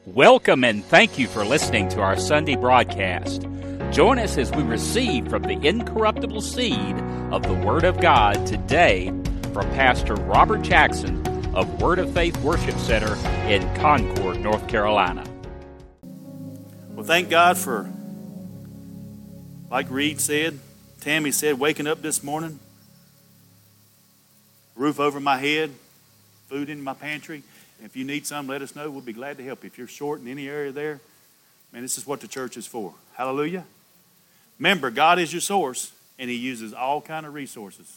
Welcome and thank you for listening to our Sunday broadcast. Join us as we receive from the incorruptible seed of the Word of God today from Pastor Robert Jackson of Word of Faith Worship Center in Concord, North Carolina. Well, thank God for, like Reed said, Tammy said, waking up this morning, roof over my head, food in my pantry. If you need some, let us know. We'll be glad to help you. If you're short in any area there, man, this is what the church is for. Hallelujah. Remember, God is your source, and He uses all kind of resources.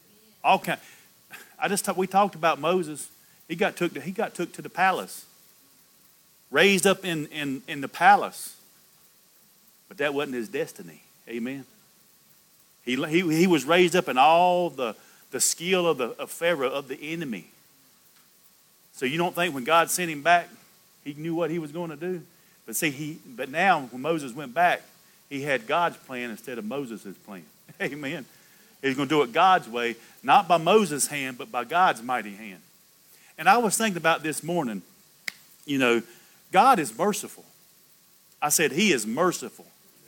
We talked about Moses. He got took to the palace, raised up in the palace, but that wasn't his destiny. Amen. He was raised up in all the skill of Pharaoh, of the enemy. So you don't think when God sent him back, he knew what he was going to do? But now when Moses went back, he had God's plan instead of Moses' plan. Amen. He's going to do it God's way, not by Moses' hand, but by God's mighty hand. And I was thinking about this morning, God is merciful. I said He is merciful.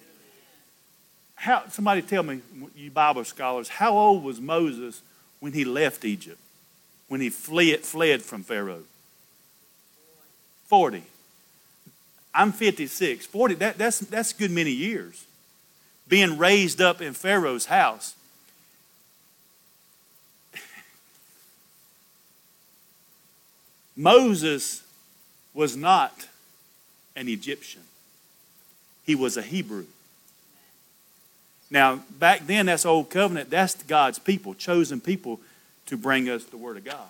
Somebody tell me, you Bible scholars, how old was Moses when he left Egypt? When he fled from Pharaoh? 40. I'm 56. 40, that's a good many years. Being raised up in Pharaoh's house. Moses was not an Egyptian. He was a Hebrew. Now, back then, that's Old Covenant. That's God's people, chosen people to bring us the Word of God.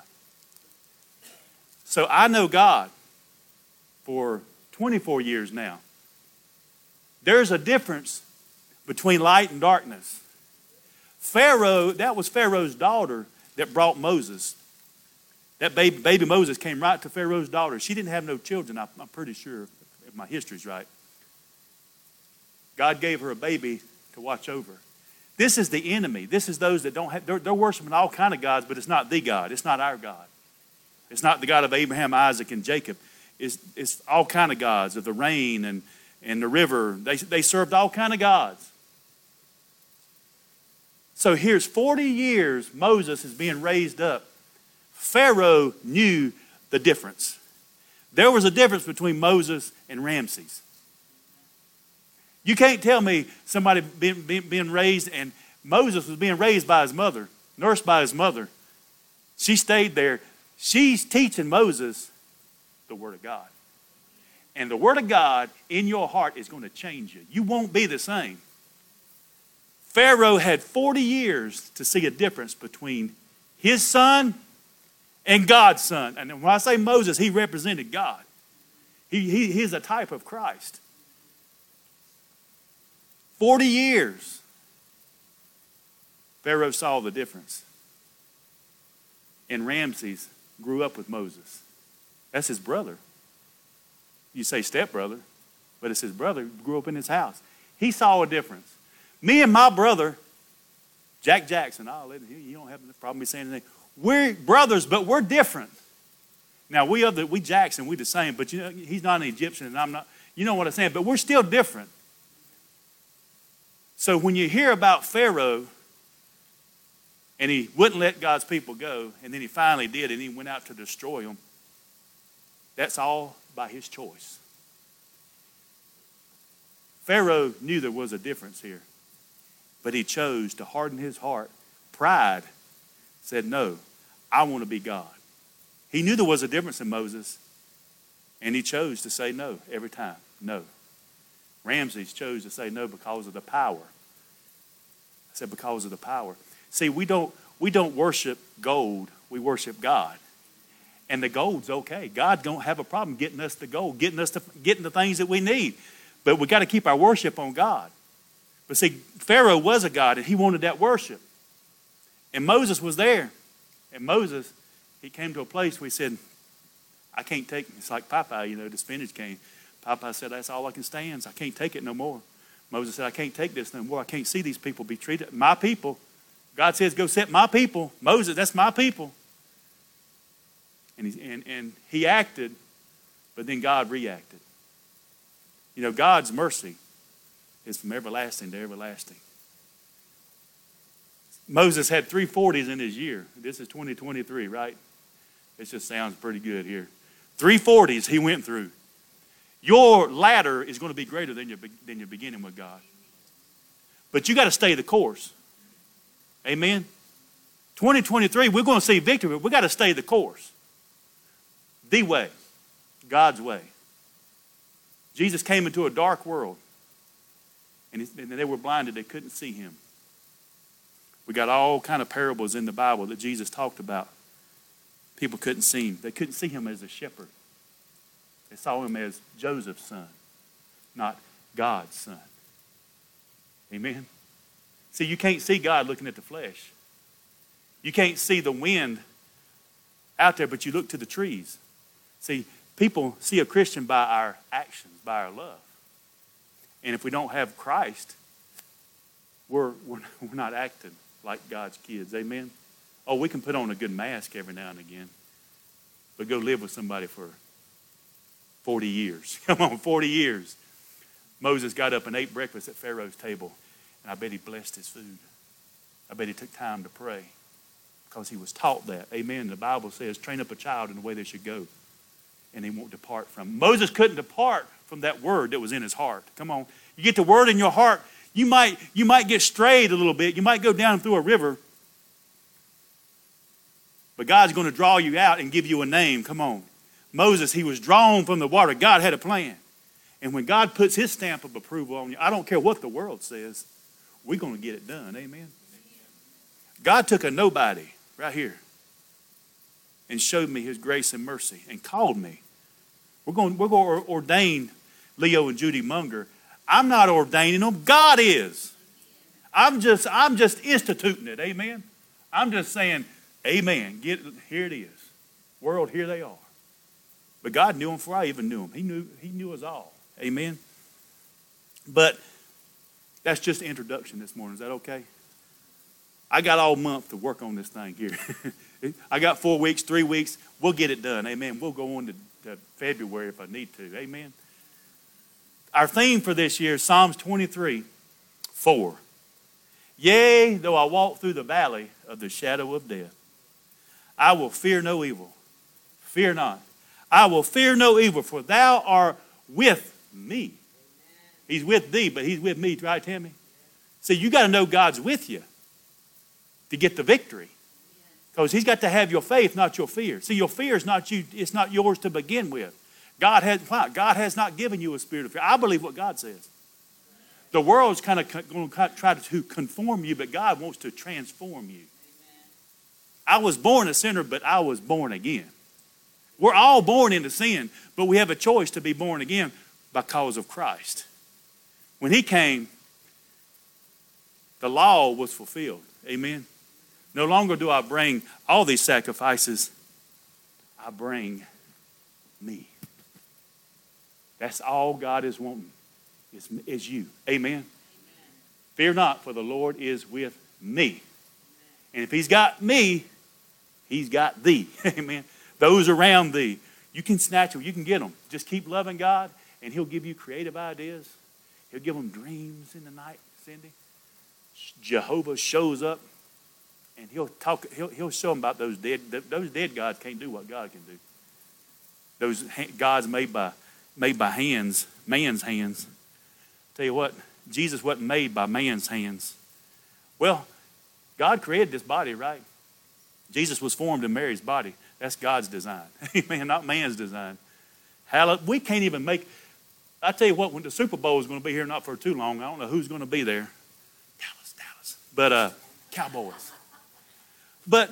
So I know God for 24 years now. There's a difference between light and darkness. Pharaoh, that was Pharaoh's daughter that brought Moses. That baby Moses came right to Pharaoh's daughter. She didn't have no children, I'm pretty sure, if my history's right. God gave her a baby to watch over. This is the enemy. This is those that don't have, they're worshiping all kind of gods, but it's not the God. It's not our God. It's not the God of Abraham, Isaac, and Jacob. It's all kind of gods of the rain and the river. They served all kind of gods. So here's 40 years Moses is being raised up. Pharaoh knew the difference. There was a difference between Moses and Ramses. You can't tell me somebody being raised, and Moses was being raised by his mother, nursed by his mother. She stayed there. She's teaching Moses the Word of God. And the Word of God in your heart is going to change you. You won't be the same. Pharaoh had 40 years to see a difference between his son and God's son. And when I say Moses, he represented God. He's a type of Christ. 40 years, Pharaoh saw the difference. And Ramses grew up with Moses. That's his brother. You say stepbrother, but it's his brother who grew up in his house. He saw a difference. Me and my brother, Jack Jackson, you don't have a problem with saying anything. We're brothers, but we're different. Now, we Jackson, we the same, but he's not an Egyptian and I'm not. You know what I'm saying? But we're still different. So when you hear about Pharaoh, and he wouldn't let God's people go, and then he finally did, and he went out to destroy them, that's all by his choice. Pharaoh knew there was a difference here, but he chose to harden his heart. Pride said, no, I want to be God. He knew there was a difference in Moses, and he chose to say no every time, no. Ramses chose to say no because of the power. I said because of the power. See, we don't worship gold. We worship God. And the gold's okay. God don't have a problem getting us the gold, getting the things that we need. But we got to keep our worship on God. But see, Pharaoh was a God, and he wanted that worship. And Moses was there. And Moses, he came to a place where he said, I can't take it. It's like Popeye, the spinach cane. Popeye said, that's all I can stand. I can't take it no more. Moses said, I can't take this no more. I can't see these people be treated. My people. God says, go set my people. Moses, that's my people. And he acted But then God reacted. You know, God's mercy is from everlasting to everlasting. Moses had 340s in his year. This is 2023, right? It just sounds pretty good here. 340s he went through. Your ladder is going to be greater than your beginning with God. But you got to stay the course. Amen? 2023, we're going to see victory, but we got to stay the course. The way. God's way. Jesus came into a dark world, and they were blinded. They couldn't see him. We got all kind of parables in the Bible that Jesus talked about. People couldn't see him. They couldn't see him as a shepherd. They saw him as Joseph's son, not God's son. Amen? See, you can't see God looking at the flesh. You can't see the wind out there, but you look to the trees. See, people see a Christian by our actions, by our love. And if we don't have Christ, we're not acting like God's kids. Amen? Oh, we can put on a good mask every now and again, but go live with somebody for 40 years. Come on, 40 years. Moses got up and ate breakfast at Pharaoh's table, and I bet he blessed his food. I bet he took time to pray because he was taught that. Amen. The Bible says, train up a child in the way they should go, and he won't depart from it. Moses couldn't depart from that word that was in his heart. Come on. You get the word in your heart, you might get strayed a little bit. You might go down through a river, but God's going to draw you out and give you a name. Come on. Moses, he was drawn from the water. God had a plan. And when God puts his stamp of approval on you, I don't care what the world says, we're going to get it done. Amen. God took a nobody right here and showed me his grace and mercy and called me. We're going to ordain Leo and Judy Munger. I'm not ordaining them. God is. I'm just instituting it. Amen. I'm just saying, amen. Here it is. World, here they are. But God knew them before I even knew them. He knew us all. Amen. But that's just the introduction this morning. Is that okay? I got all month to work on this thing here. I got 4 weeks, 3 weeks. We'll get it done. Amen. We'll go on to February if I need to. Amen. Our theme for this year is Psalms 23:4. Yea, though I walk through the valley of the shadow of death, I will fear no evil. Fear not. I will fear no evil, for thou art with me. He's with thee, but he's with me, right, Tammy? See, you got to know God's with you to get the victory. Because he's got to have your faith, not your fear. See, your fear is not you, it's not yours to begin with. God has not given you a spirit of fear. I believe what God says. The world's kind of going to try to conform you, but God wants to transform you. I was born a sinner, but I was born again. We're all born into sin, but we have a choice to be born again because of Christ. When he came, the law was fulfilled. Amen. No longer do I bring all these sacrifices. I bring me. That's all God is wanting, is you. Amen. Amen. Fear not, for the Lord is with me. And if he's got me, he's got thee. Amen. Those around thee, you can snatch them, you can get them. Just keep loving God, and he'll give you creative ideas. He'll give them dreams in the night, Cindy. Jehovah shows up, and he'll show them about those dead. Those dead gods can't do what God can do. Those gods made by hands, man's hands. Tell you what, Jesus wasn't made by man's hands. Well, God created this body, right? Jesus was formed in Mary's body. That's God's design. Amen, not man's design. We can't even make, I tell you what, when the Super Bowl is going to be here not for too long, I don't know who's going to be there. Dallas. But Cowboys. But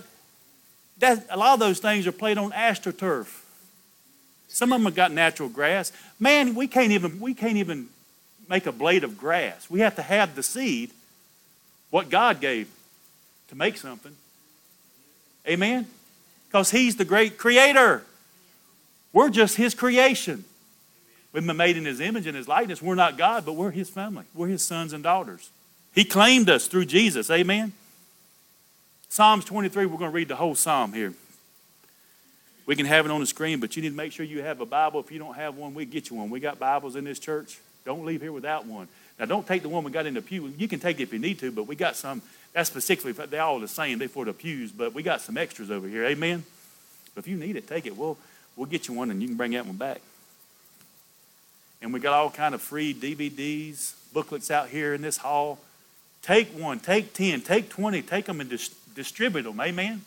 a lot of those things are played on AstroTurf. Some of them have got natural grass. Man, we can't even make a blade of grass. We have to have the seed, what God gave, to make something. Amen? Because he's the great creator. We're just his creation. We've been made in his image and his likeness. We're not God, but we're his family. We're his sons and daughters. He claimed us through Jesus. Amen? Psalms 23, we're going to read the whole psalm here. We can have it on the screen, but you need to make sure you have a Bible. If you don't have one, we get you one. We got Bibles in this church. Don't leave here without one. Now, don't take the one we got in the pew. You can take it if you need to, but we got some. That's specifically, they're all the same. They're for the pews, but we got some extras over here. Amen? But if you need it, take it. We'll get you one, and you can bring that one back. And we got all kind of free DVDs, booklets out here in this hall. Take one, take 10, take 20, take them and distribute them. Amen?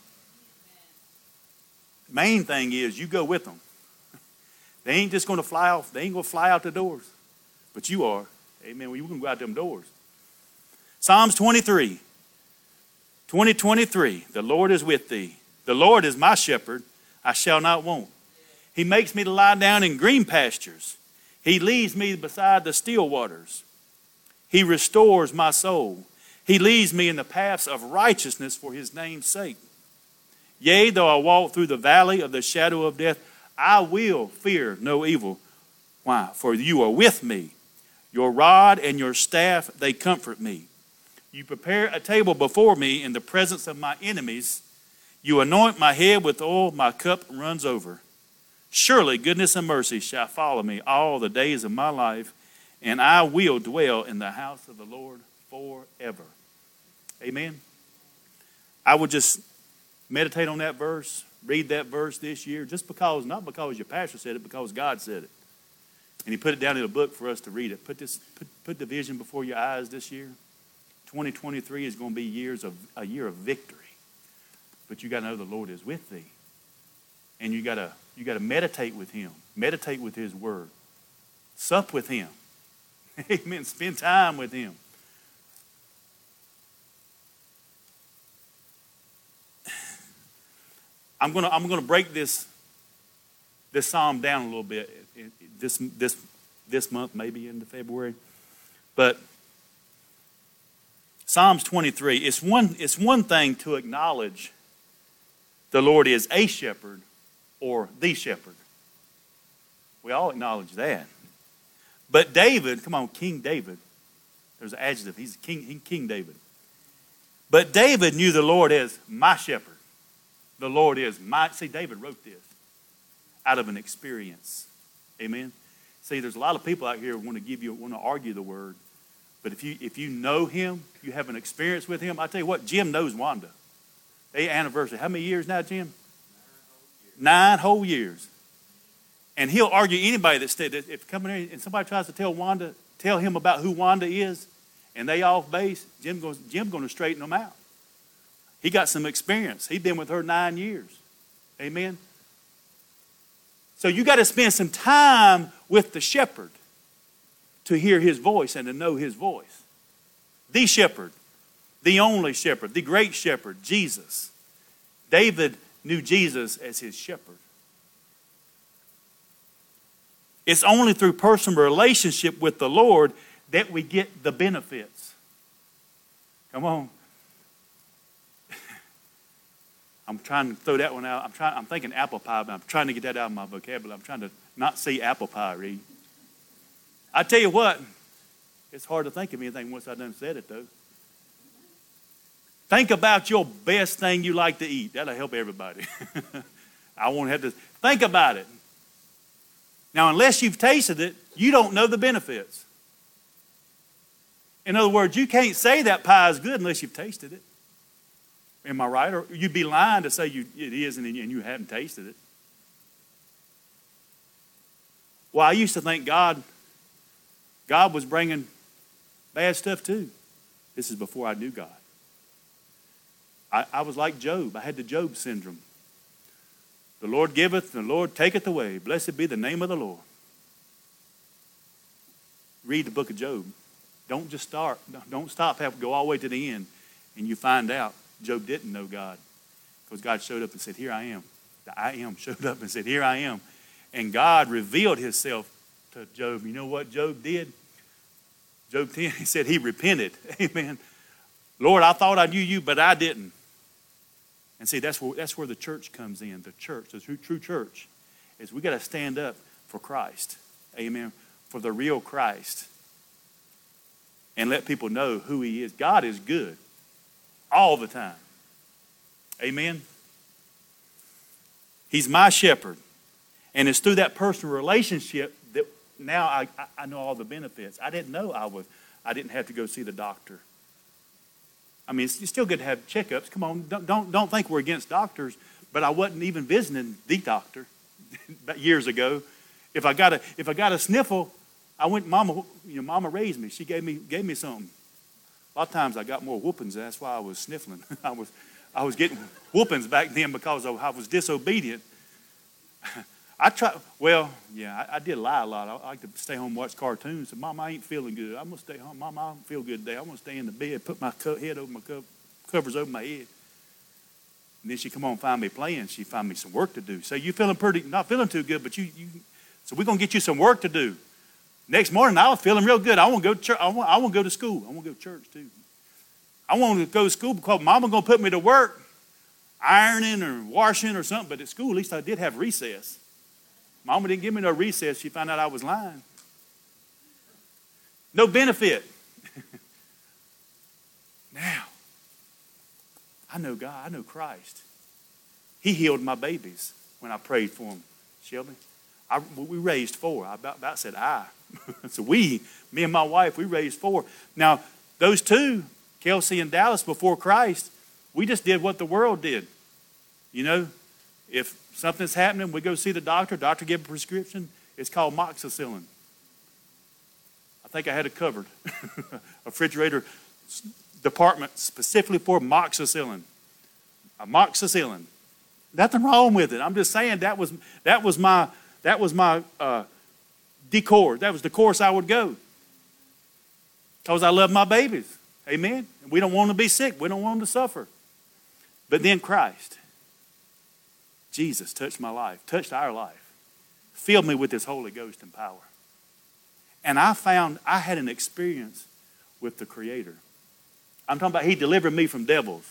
Main thing is you go with them. They ain't just going to fly off. They ain't going to fly out the doors. But you are. Amen. Well, you can go out them doors. Psalms 23. 20:23. The Lord is with thee. The Lord is my shepherd. I shall not want. He makes me to lie down in green pastures. He leads me beside the still waters. He restores my soul. He leads me in the paths of righteousness for his name's sake. Yea, though I walk through the valley of the shadow of death, I will fear no evil. Why? For you are with me. Your rod and your staff, they comfort me. You prepare a table before me in the presence of my enemies. You anoint my head with oil, my cup runs over. Surely goodness and mercy shall follow me all the days of my life, and I will dwell in the house of the Lord forever. Amen. I would just meditate on that verse, read that verse this year, just because, not because your pastor said it, because God said it. And he put it down in a book for us to read it. Put the vision before your eyes this year. 2023 is going to be a year of victory. But you got to know the Lord is with thee. And you got to meditate with him. Meditate with his word. Sup with him. Amen. Spend time with him. I'm gonna break this psalm down a little bit this month, maybe into February. But Psalms 23, it's one thing to acknowledge the Lord is a shepherd or the shepherd. We all acknowledge that. But David, come on, King David. There's an adjective. He's King David. But David knew the Lord as my shepherd. The Lord is my. See, David wrote this out of an experience. Amen. See, there's a lot of people out here who want to argue the word. But if you know him, you have an experience with him. I tell you what, Jim knows Wanda. They anniversary. How many years now, Jim? 9 whole years. And he'll argue anybody that if coming in and somebody tries to tell him about who Wanda is, and they off base, Jim going to straighten them out. He got some experience. He's been with her 9 years. Amen. So you got to spend some time with the shepherd to hear his voice and to know his voice. The shepherd, the only shepherd, the great shepherd, Jesus. David knew Jesus as his shepherd. It's only through personal relationship with the Lord that we get the benefits. Come on. I'm trying to throw that one out. I'm thinking apple pie, but I'm trying to get that out of my vocabulary. I'm trying to not see apple pie, Reed. I tell you what, it's hard to think of anything once I done said it, though. Think about your best thing you like to eat. That'll help everybody. I won't have to think about it. Now, unless you've tasted it, you don't know the benefits. In other words, you can't say that pie is good unless you've tasted it. Am I right? Or you'd be lying to say it is and you haven't tasted it. Well, I used to think God was bringing bad stuff too. This is before I knew God. I was like Job. I had the Job syndrome. The Lord giveth, and the Lord taketh away. Blessed be the name of the Lord. Read the book of Job. Don't just start. Don't stop. Go all the way to the end, and you find out Job didn't know God, because God showed up and said, "Here I am." The I am showed up and said, "Here I am," and God revealed Himself to Job. You know what Job did? Job 10. He said he repented. Amen. Lord, I thought I knew you, but I didn't. And see, that's where the church comes in. The church, the true church, is we got to stand up for Christ. Amen. For the real Christ. And let people know who He is. God is good all the time. Amen. He's my shepherd. And it's through that personal relationship that now I know all the benefits. I didn't know I didn't have to go see the doctor. I mean, it's still good to have checkups. Come on, don't think we're against doctors, but I wasn't even visiting the doctor years ago. If I got a sniffle, I went. Mama raised me. She gave me something. A lot of times I got more whoopings. That's why I was sniffling. I was getting whoopings back then because I was disobedient. I did lie a lot. I like to stay home and watch cartoons. So, Mom, I ain't feeling good. I'm going to stay home. Mom, I don't feel good today. I'm going to stay in the bed, put my head over my covers over my head. And then she come on and find me playing. She find me some work to do. So you not feeling too good, but so we're going to get you some work to do. Next morning, I was feeling real good. I want to go to church. I want to go to school. I want to go to church too. I want to go to school because Mama going to put me to work, ironing or washing or something. But at school, at least I did have recess. Mama didn't give me no recess. She found out I was lying. No benefit. Now, I know God. I know Christ. He healed my babies when I prayed for them. Shelby, we raised 4. I about said I. So me and my wife, we raised 4. Now, those 2, Kelsey and Dallas, before Christ, we just did what the world did. You know, if something's happening, we go see the doctor. Doctor give a prescription. It's called moxicillin. I think I had it covered. A refrigerator department specifically for moxicillin. Amoxicillin. Nothing wrong with it. I'm just saying that was my decor. That was the course I would go. Because I love my babies. Amen. We don't want them to be sick. We don't want them to suffer. But then Christ, Jesus touched my life, touched our life, filled me with His Holy Ghost and power. And I found I had an experience with the Creator. I'm talking about He delivered me from devils.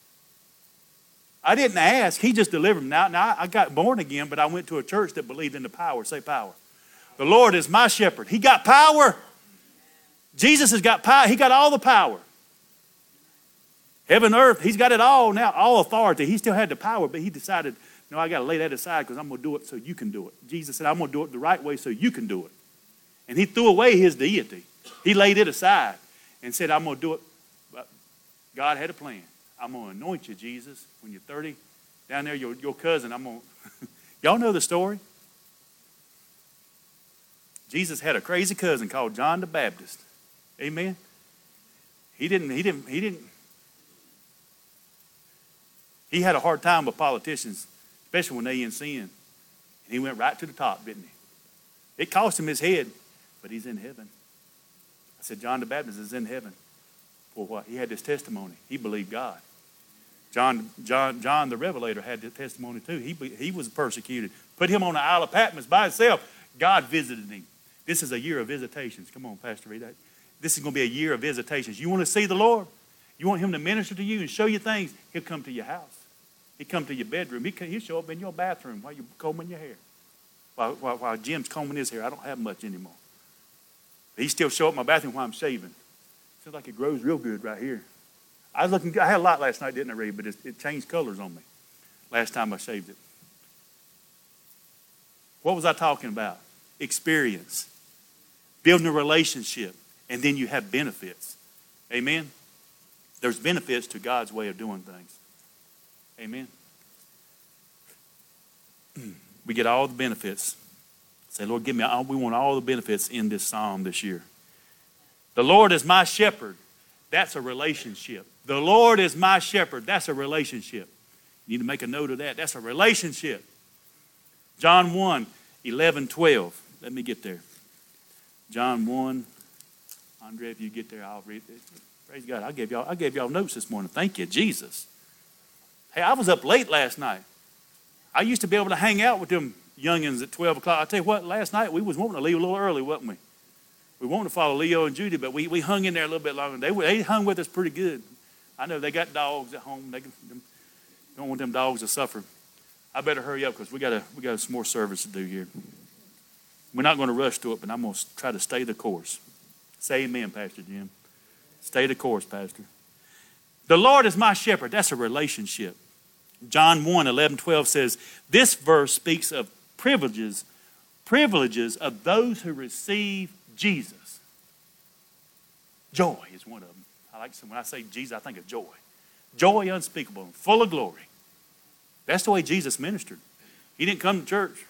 I didn't ask. He just delivered me. Now I got born again, but I went to a church that believed in the power. Say power. The Lord is my shepherd. He got power. Jesus has got power. He got all the power. Heaven, earth, He's got it all now, all authority. He still had the power, but He decided, no, I got to lay that aside because I'm going to do it so you can do it. Jesus said, I'm going to do it the right way so you can do it. And He threw away His deity. He laid it aside and said, I'm going to do it. But God had a plan. I'm going to anoint you, Jesus, when you're 30. Down there, your cousin, I'm going to... Y'all know the story? Jesus had a crazy cousin called John the Baptist. Amen? He had a hard time with politicians, especially when they in sin. And he went right to the top, didn't he? It cost him his head, but he's in heaven. I said, John the Baptist is in heaven. For what? He had this testimony. He believed God. John the Revelator had the testimony too. He was persecuted. Put him on the Isle of Patmos by himself. God visited him. This is a year of visitations. Come on, Pastor Reed. This is going to be a year of visitations. You want to see the Lord? You want Him to minister to you and show you things? He'll come to your house. He'll come to your bedroom. He'll show up in your bathroom while you're combing your hair. While Jim's combing his hair. I don't have much anymore. But he still show up in my bathroom while I'm shaving. Seems like it grows real good right here. I had a lot last night, didn't I, Reed? But it changed colors on me last time I shaved it. What was I talking about? Experience. Building a relationship. And then you have benefits. Amen? There's benefits to God's way of doing things. Amen? We get all the benefits. Say, Lord, we want all the benefits in this psalm this year. The Lord is my shepherd. That's a relationship. The Lord is my shepherd. That's a relationship. You need to make a note of that. That's a relationship. John 1, 11, 12. Let me get there. John 1. Andre, if you get there, I'll read it. Praise God. I gave y'all notes this morning. Thank you, Jesus. Hey, I was up late last night. I used to be able to hang out with them youngins at 12 o'clock. I tell you what, last night we was wanting to leave a little early, wasn't we? We wanted to follow Leo and Judy, but we hung in there a little bit longer. They hung with us pretty good. I know they got dogs at home. They don't want them dogs to suffer. I better hurry up because we got some more service to do here. We're not going to rush to it, but I'm going to try to stay the course. Say amen, Pastor Jim. Stay the course, Pastor. The Lord is my shepherd. That's a relationship. John 1, 11, 12 says, this verse speaks of privileges of those who receive Jesus. Joy is one of them. When I say Jesus, I think of joy. Joy unspeakable and full of glory. That's the way Jesus ministered. He didn't come to church.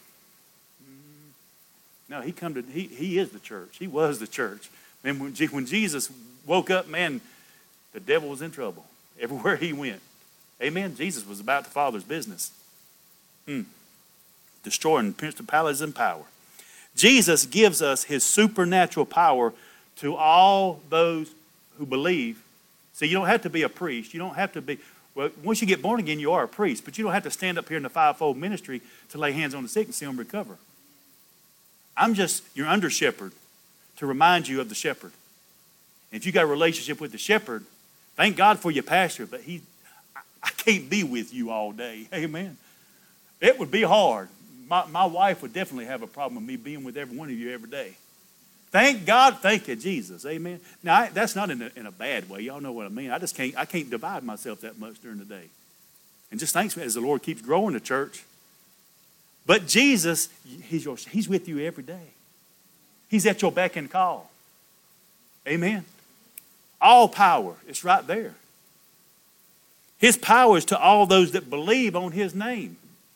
No, he is the church. He was the church. And when Jesus woke up, man, the devil was in trouble everywhere he went. Amen. Jesus was about the Father's business. Destroying principalities and power. Jesus gives us his supernatural power to all those who believe. See, you don't have to be a priest. You don't have to be, well, once you get born again, you are a priest, but you don't have to stand up here in the fivefold ministry to lay hands on the sick and see them recover. I'm just your under shepherd to remind you of the shepherd. And if you got a relationship with the shepherd, thank God for your pastor, but I can't be with you all day. Amen. It would be hard. My wife would definitely have a problem with me being with every one of you every day. Thank God, thank you, Jesus. Amen. Now, that's not in a bad way. Y'all know what I mean. I can't divide myself that much during the day. And just thanks as the Lord keeps growing the church. But Jesus, he's with you every day. He's at your beck and call. Amen. All power, it's right there. His power is to all those that believe on his name.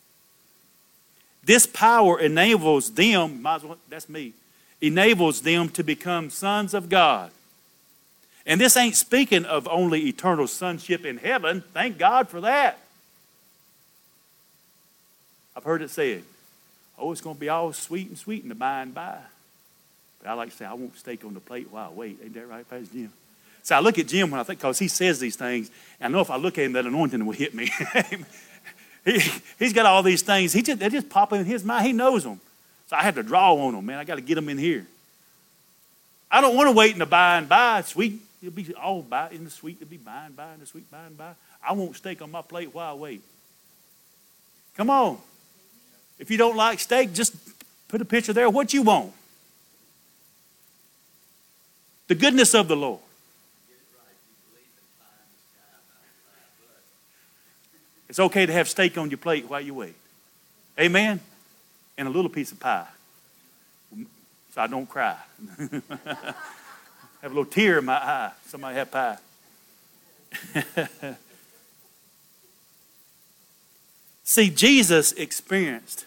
This power enables them, that's me, enables them to become sons of God. And this ain't speaking of only eternal sonship in heaven. Thank God for that. I've heard it said, it's going to be all sweet and sweet in the by and by. But I like to say, I want steak on the plate while I wait. Ain't that right, Pastor Jim? So I look at Jim when I think, because he says these things, and I know if I look at him, that anointing will hit me. He's got all these things. They just pop in his mind. He knows them. So I have to draw on them, man. I got to get them in here. I don't want to wait in the by and by. Sweet, it'll be all by in the sweet. It'll be by and by in the sweet by and by. I want steak on my plate while I wait. Come on. If you don't like steak, just put a picture there of what you want. The goodness of the Lord. It's okay to have steak on your plate while you wait. Amen? And a little piece of pie. So I don't cry. Have a little tear in my eye. Somebody have pie. See, Jesus experienced.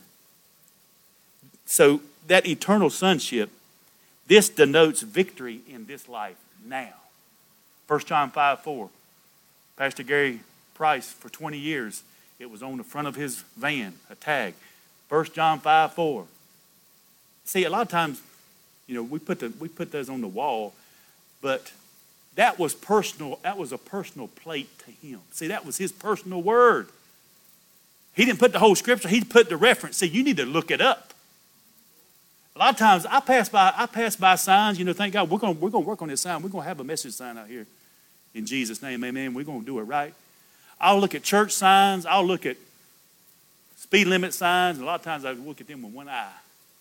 So that eternal sonship, this denotes victory in this life now. 1 John 5:4. Pastor Gary Price, for 20 years, it was on the front of his van, a tag. 1 John 5:4. See, a lot of times, we put those on the wall, but that was personal. That was a personal plate to him. See, that was his personal word. He didn't put the whole scripture. He put the reference. See, you need to look it up. A lot of times, I pass by signs. Thank God, we're going to work on this sign. We're going to have a message sign out here, in Jesus' name, amen. We're going to do it right. I'll look at church signs. I'll look at speed limit signs. And a lot of times I look at them with one eye.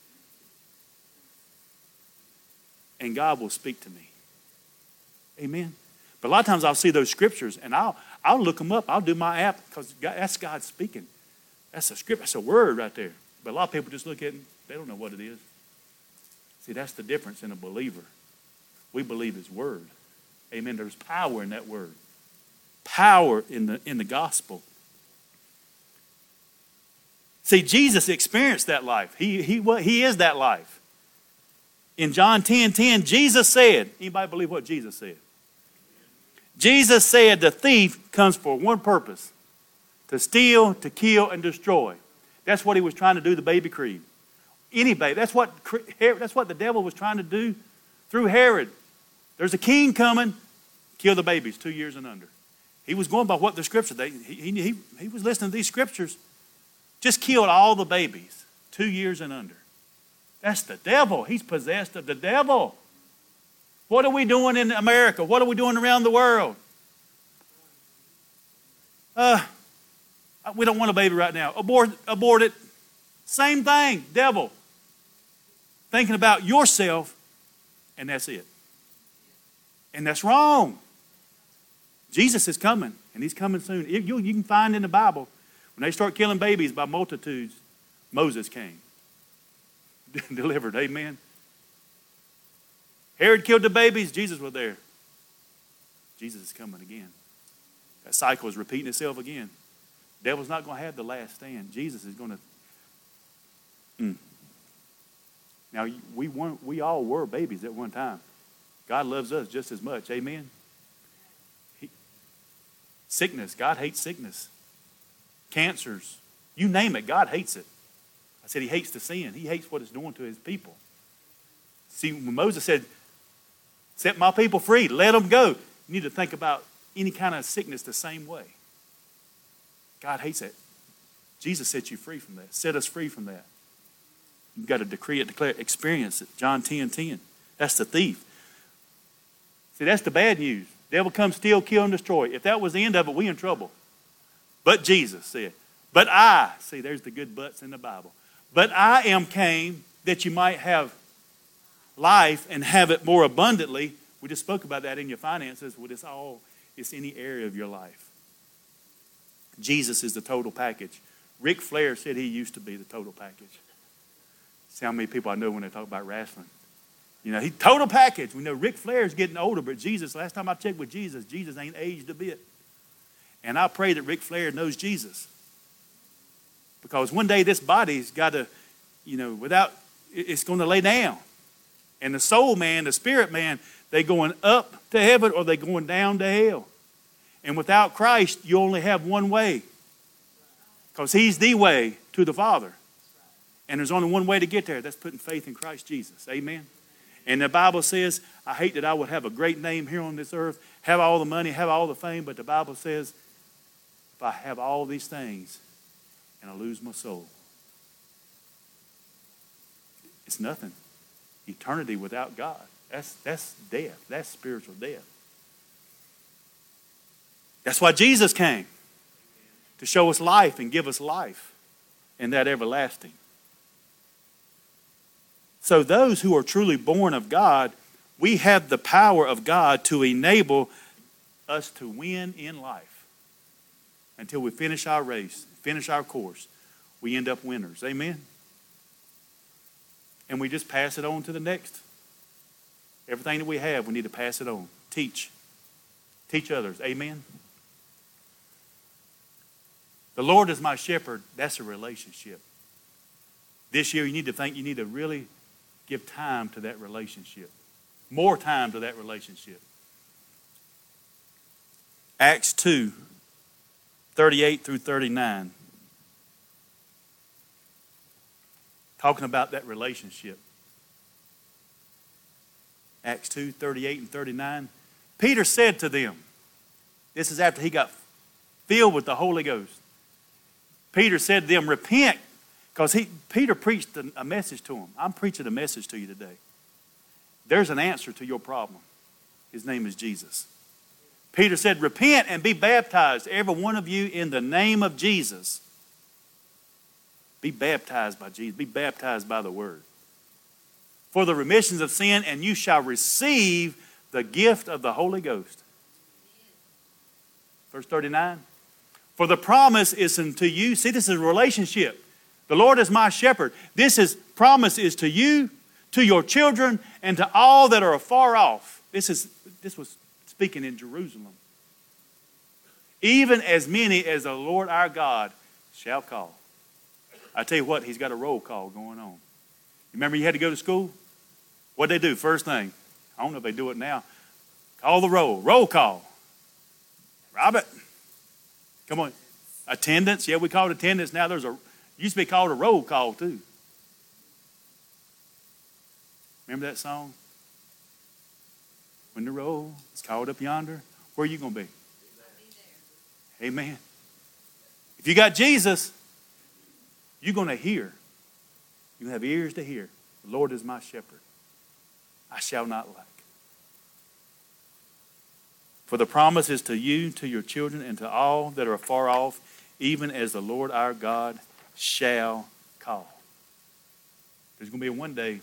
And God will speak to me. Amen. But a lot of times I'll see those scriptures and I'll look them up. I'll do my app because that's God speaking. That's a script. That's a word right there. But a lot of people just look at it and they don't know what it is. See, that's the difference in a believer. We believe his word. Amen. There's power in that word. Power in the gospel. See, Jesus experienced that life. He is that life. In John 10:10, Jesus said, anybody believe what Jesus said? Jesus said the thief comes for one purpose, to steal, to kill, and destroy. That's what he was trying to do to baby creed. Any baby. That's what the devil was trying to do through Herod. There's a king coming, kill the babies 2 years and under. He was going by what the scripture, he was listening to these scriptures. Just killed all the babies 2 years and under. That's the devil. He's possessed of the devil. What are we doing in America? What are we doing around the world? We don't want a baby right now. Abort it. Same thing, devil. Thinking about yourself, and that's it. And that's wrong. Jesus is coming, and he's coming soon. You can find in the Bible When they start killing babies by multitudes, Moses came. Delivered, amen. Herod killed the babies, Jesus was there. Jesus is coming again. That cycle is repeating itself again. The devil's not going to have the last stand. Jesus is going to... Now, we all were babies at one time. God loves us just as much, amen. Sickness, God hates sickness. Cancers, you name it, God hates it. I said he hates the sin. He hates what it's doing to his people. See, when Moses said, set my people free, let them go, you need to think about any kind of sickness the same way. God hates it. Jesus set you free from that, set us free from that. You've got to decree it, declare it, experience it. John 10:10. That's the thief. See, that's the bad news. Devil comes, steal, kill, and destroy. If that was the end of it, we in trouble. But Jesus said, but I, see, there's the good buts in the Bible. But I am came that you might have life and have it more abundantly. We just spoke about that in your finances. Well, it's any area of your life. Jesus is the total package. Ric Flair said he used to be the total package. See how many people I know when they talk about wrestling. You know, he total package. We know Ric Flair is getting older, but Jesus, last time I checked with Jesus ain't aged a bit. And I pray that Ric Flair knows Jesus. Because one day this body's got to, it's going to lay down. And the soul man, the spirit man, they going up to heaven or they going down to hell. And without Christ, you only have one way. Because he's the way to the Father. And there's only one way to get there. That's putting faith in Christ Jesus. Amen. And the Bible says, I hate that I would have a great name here on this earth, have all the money, have all the fame, but the Bible says, if I have all these things and I lose my soul, it's nothing. Eternity without God. That's death. That's spiritual death. That's why Jesus came. To show us life and give us life. And that everlasting. So those who are truly born of God, we have the power of God to enable us to win in life. Until we finish our race, finish our course, we end up winners. Amen? And we just pass it on to the next. Everything that we have, we need to pass it on. Teach. Teach others. Amen? The Lord is my shepherd. That's a relationship. This year, you need to really give time to that relationship. More time to that relationship. Acts 2, 38 through 39. Talking about that relationship. Acts 2, 38 and 39. Peter said to them, this is after he got filled with the Holy Ghost. Peter said to them, repent, because Peter preached a message to them. I'm preaching a message to you today. There's an answer to your problem. His name is Jesus. Peter said, repent and be baptized, every one of you, in the name of Jesus. Be baptized by Jesus. Be baptized by the word. For the remissions of sin, and you shall receive the gift of the Holy Ghost. Verse 39. For the promise is unto you. See, this is a relationship. The Lord is my shepherd. Promise is to you, to your children, and to all that are afar off. This was speaking in Jerusalem. Even as many as the Lord our God shall call. I tell you what, he's got a roll call going on. Remember you had to go to school? What'd they do first thing? I don't know if they do it now. Call the roll. Roll call. Robert. Come on. Attendance. Yeah, we call it attendance. Now used to be called a roll call too. Remember that song? When the roll is called up yonder, where are you going to be? Amen. If you got Jesus, you're going to hear. You have ears to hear. The Lord is my shepherd. I shall not lack. For the promise is to you, to your children, and to all that are afar off, even as the Lord our God shall call. There's going to be one day,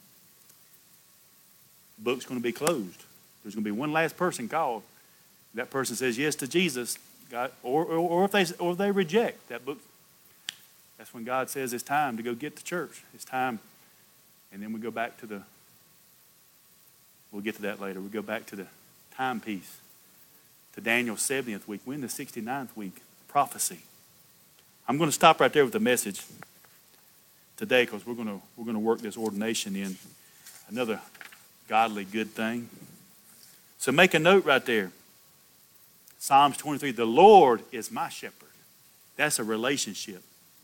the book's going to be closed. There's going to be one last person called. That person says yes to Jesus. God, or if they reject that book, that's when God says it's time to go get the church. It's time. And then we go back to we'll get to that later. We go back to the timepiece, to Daniel's 70th week. We're in the 69th week, prophecy. I'm going to stop right there with the message today because we're going to work this ordination in another godly good thing. So make a note right there. Psalms 23, the Lord is my shepherd. That's a relationship.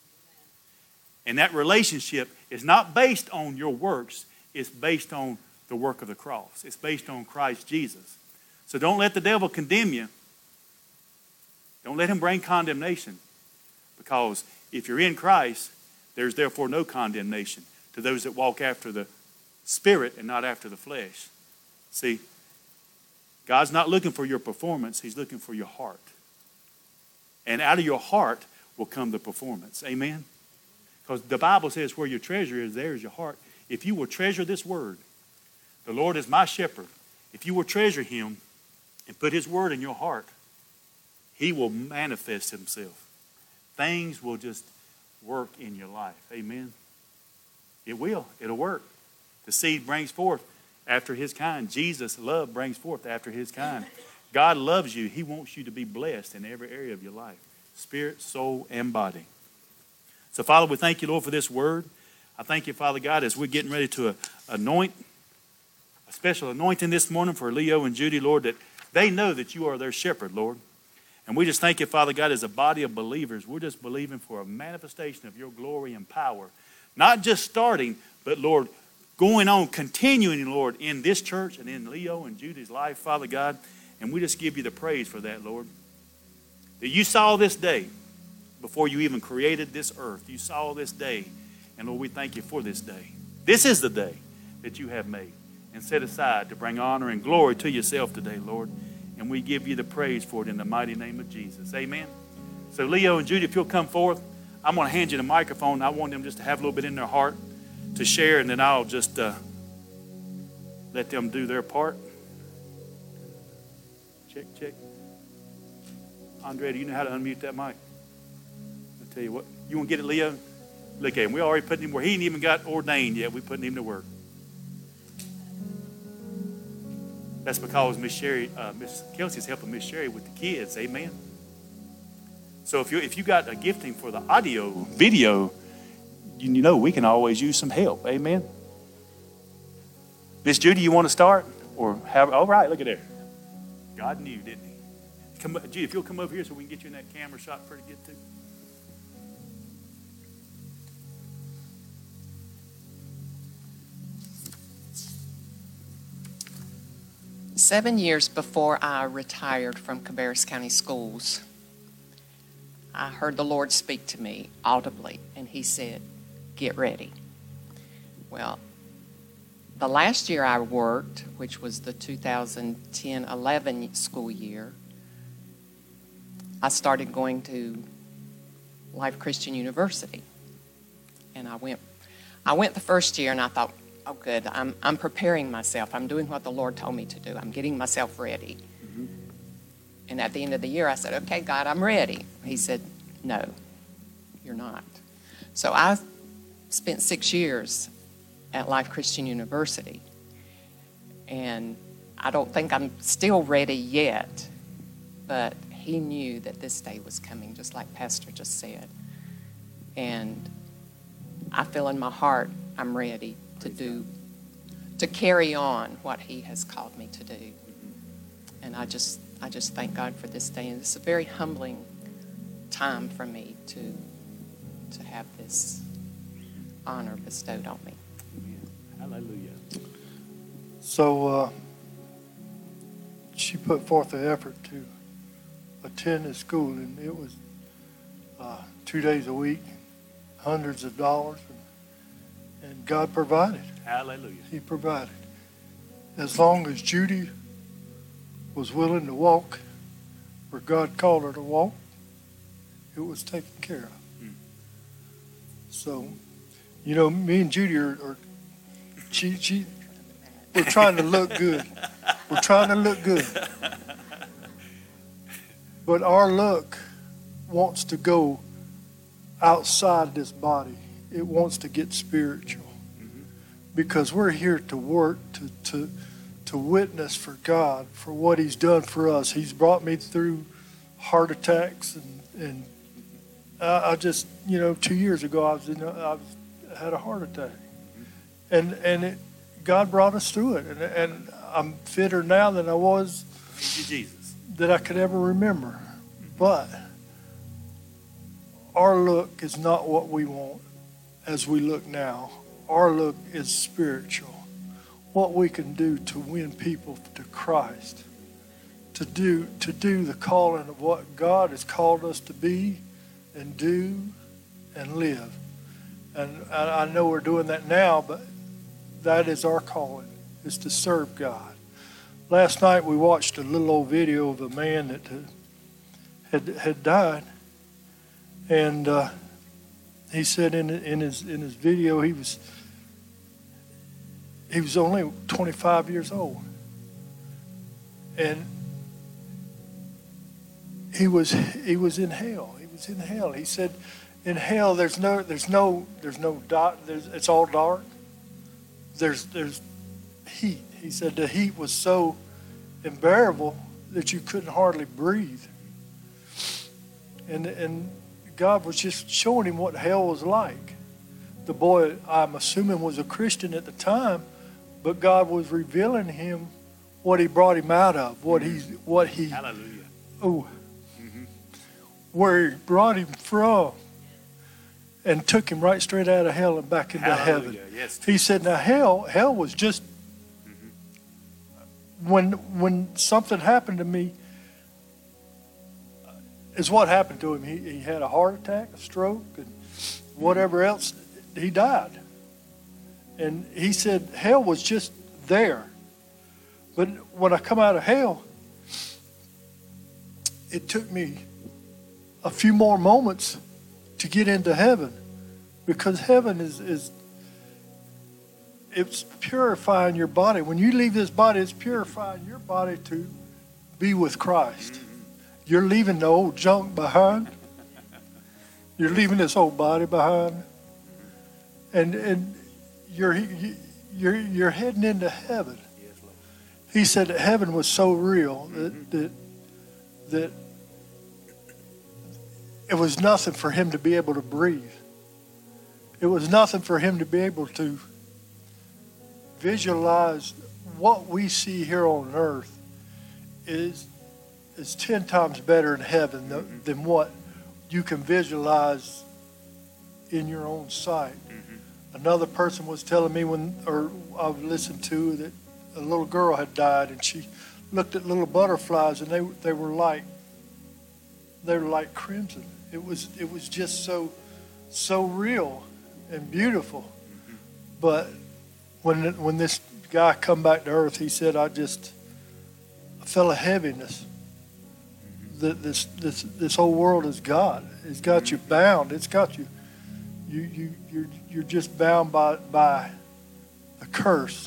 And that relationship is not based on your works. It's based on the work of the cross. It's based on Christ Jesus. So don't let the devil condemn you. Don't let him bring condemnation. Because if you're in Christ, there's therefore no condemnation to those that walk after the Spirit and not after the flesh. See, God's not looking for your performance. He's looking for your heart. And out of your heart will come the performance. Amen? Because the Bible says where your treasure is, there is your heart. If you will treasure this word, the Lord is my shepherd. If you will treasure him and put his word in your heart, he will manifest himself. Things will just work in your life. Amen? It will. It'll work. The seed brings forth after his kind. Jesus' love brings forth after his kind. God loves you. He wants you to be blessed in every area of your life. Spirit, soul, and body. So, Father, we thank you, Lord, for this word. I thank you, Father God, as we're getting ready to anoint, a special anointing this morning for Leo and Judy, Lord, that they know that you are their shepherd, Lord. And we just thank you, Father God, as a body of believers, we're just believing for a manifestation of your glory and power. Not just starting, but, Lord, going on, continuing, Lord, in this church and in Leo and Judy's life, Father God. And we just give you the praise for that, Lord. That you saw this day before you even created this earth. You saw this day. And, Lord, we thank you for this day. This is the day that you have made and set aside to bring honor and glory to yourself today, Lord. And we give you the praise for it in the mighty name of Jesus. Amen. So, Leo and Judy, if you'll come forth, I'm going to hand you the microphone. I want them just to have a little bit in their heart to share, and then I'll just let them do their part. Check, check. Andre, do you know how to unmute that mic? I'll tell you what. You want to get it, Leo? Look at him. We already putting him where he ain't even got ordained yet. We're putting him to work. That's because Miss Kelsey's helping Miss Sherry with the kids. Amen. So if you got a gifting for the audio, video, you know we can always use some help. Amen. Miss Judy, you want to start? Or have? All right, look at there. God knew, didn't he? Judy, if you'll come over here so we can get you in that camera shot pretty good too. 7 years before I retired from Cabarrus County Schools, I heard the Lord speak to me audibly, and he said, "Get ready." Well, the last year I worked, which was the 2010-11 school year, I started going to Life Christian University. And I went the first year, and I thought, oh, good, I'm preparing myself. I'm doing what the Lord told me to do. I'm getting myself ready. Mm-hmm. And at the end of the year, I said, okay, God, I'm ready. He said, no, you're not. So I spent 6 years at Life Christian University. And I don't think I'm still ready yet, but he knew that this day was coming, just like Pastor just said. And I feel in my heart I'm ready to carry on what he has called me to do. And I just thank God for this day. And it's a very humbling time for me to have this honor bestowed on me. Hallelujah. So she put forth the effort to attend the school, and it was 2 days a week, hundreds of dollars, and God provided. Hallelujah. He provided. As long as Judy was willing to walk where God called her to walk, it was taken care of. So, you know, me and Judy are we're trying to look good. We're trying to look good. But our look wants to go outside this body. It wants to get spiritual. Because we're here to work, to witness for God, for what He's done for us. He's brought me through heart attacks, and I just, 2 years ago I had a heart attack, and God brought us through it, and I'm fitter now than I was Thank you, Jesus. that I could ever remember. But our look is not what we want as we look now. Our look is spiritual. What we can do to win people to Christ, to do the calling of what God has called us to be and do and live. And I know we're doing that now, but that is our calling, is to serve God. Last night we watched a little old video of a man that had died, and he said in his video he was only 25 years old, and he was in hell. He was in hell. He said, in hell there's no dot. It's all dark. There's heat. He said the heat was so unbearable that you couldn't hardly breathe. And God was just showing him what hell was like. The boy, I'm assuming, was a Christian at the time, but God was revealing him what He brought him out of, what he Hallelujah. Where He brought him from, and took him right straight out of hell and back into heaven. Yes. He said, now hell was just when something happened to me, is what happened to him. He had a heart attack, a stroke, and whatever else. He died. And he said hell was just there. But when I come out of hell, it took me a few more moments to get into heaven, because heaven is it's purifying your body. When you leave this body, it's purifying your body to be with Christ. You're leaving the old junk behind. You're leaving this old body behind, and you're heading into heaven. Yes, Lord. He said that heaven was so real that it was nothing for him to be able to breathe. It was nothing for him to be able to visualize what we see here on earth is 10 times better in heaven than what you can visualize in your own sight. Another person was telling me I've listened to that a little girl had died, and she looked at little butterflies, and they were like crimson. It was just so real and beautiful. But when this guy come back to earth, he said, I felt a heaviness. This whole world is God. It's got you bound. It's got you. You're just bound by the curse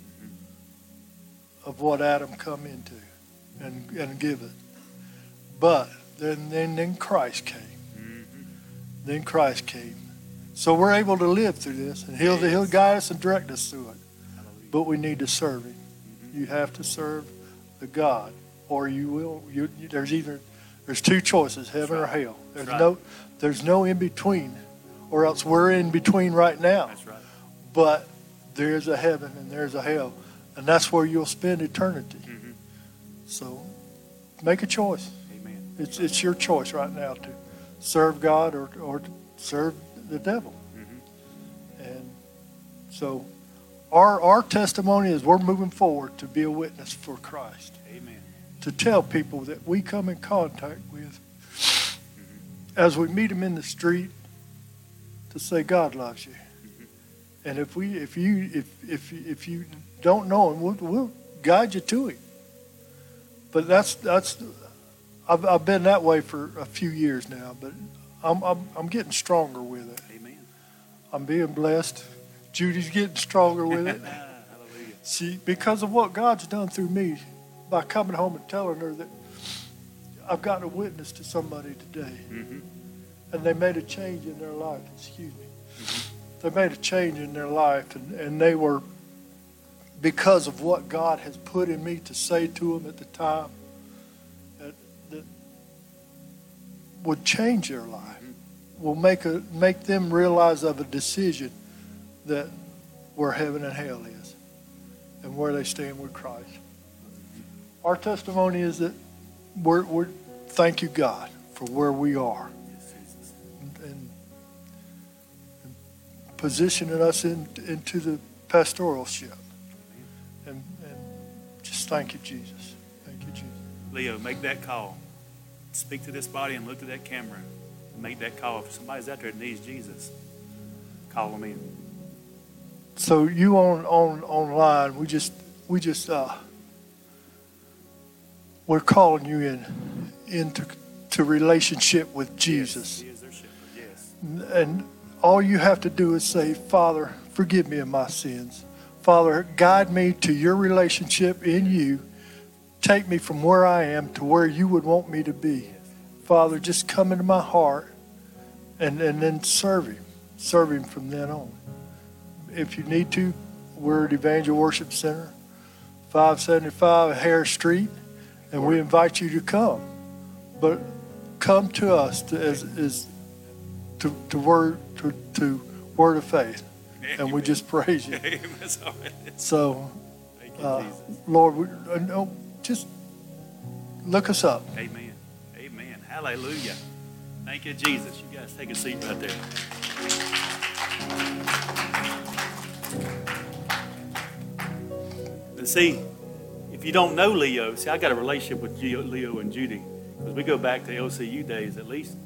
of what Adam come into and give it. But then Christ came. Then Christ came. So we're able to live through this, and He'll guide us and direct us through it. But we need to serve Him. You have to serve the God, or you will. There's two choices: heaven or hell. There's no in between, or else we're in between right now. That's right. But there's a heaven and there's a hell, and that's where you'll spend eternity. So make a choice. Amen. It's your choice right now to serve God or to serve the devil. And so our testimony is we're moving forward to be a witness for Christ. Amen. To tell people that we come in contact with, as we meet them in the street, to say God loves you. And if you don't know Him, we'll guide you to Him. But I've been that way for a few years now, but I'm getting stronger with it. Amen. I'm being blessed. Judy's getting stronger with it. Hallelujah. Because of what God's done through me, by coming home and telling her that I've got a witness to somebody today, and they made a change in their life. Excuse me. They made a change in their life, and they were, because of what God has put in me to say to them at the time, that would change their life, will make them realize of a decision that where heaven and hell is, and where they stand with Christ. Our testimony is that we're thank you, God, for where we are, and positioning us into the pastoralship. And just thank you, Jesus. Thank you, Jesus. Leo, make that call. Speak to this body and look at that camera. Make that call. If somebody's out there that needs Jesus, call them in. So you online, we're calling you into relationship with Jesus. Yes, he is their shepherd, yes. And all you have to do is say, Father, forgive me of my sins. Father, guide me to your relationship in you. Take me from where I am to where you would want me to be. Father, just come into my heart and then serve him from then on. If you need to, we're at Evangel Worship Center, 575 Harris Street, and we invite you to come. But come to us to word of faith, and we just praise you. So, Lord, just look us up. Amen. Amen. Hallelujah. Thank you, Jesus. You guys take a seat right there. And see, if you don't know Leo, I got a relationship with Leo and Judy, because we go back to LCU days at least,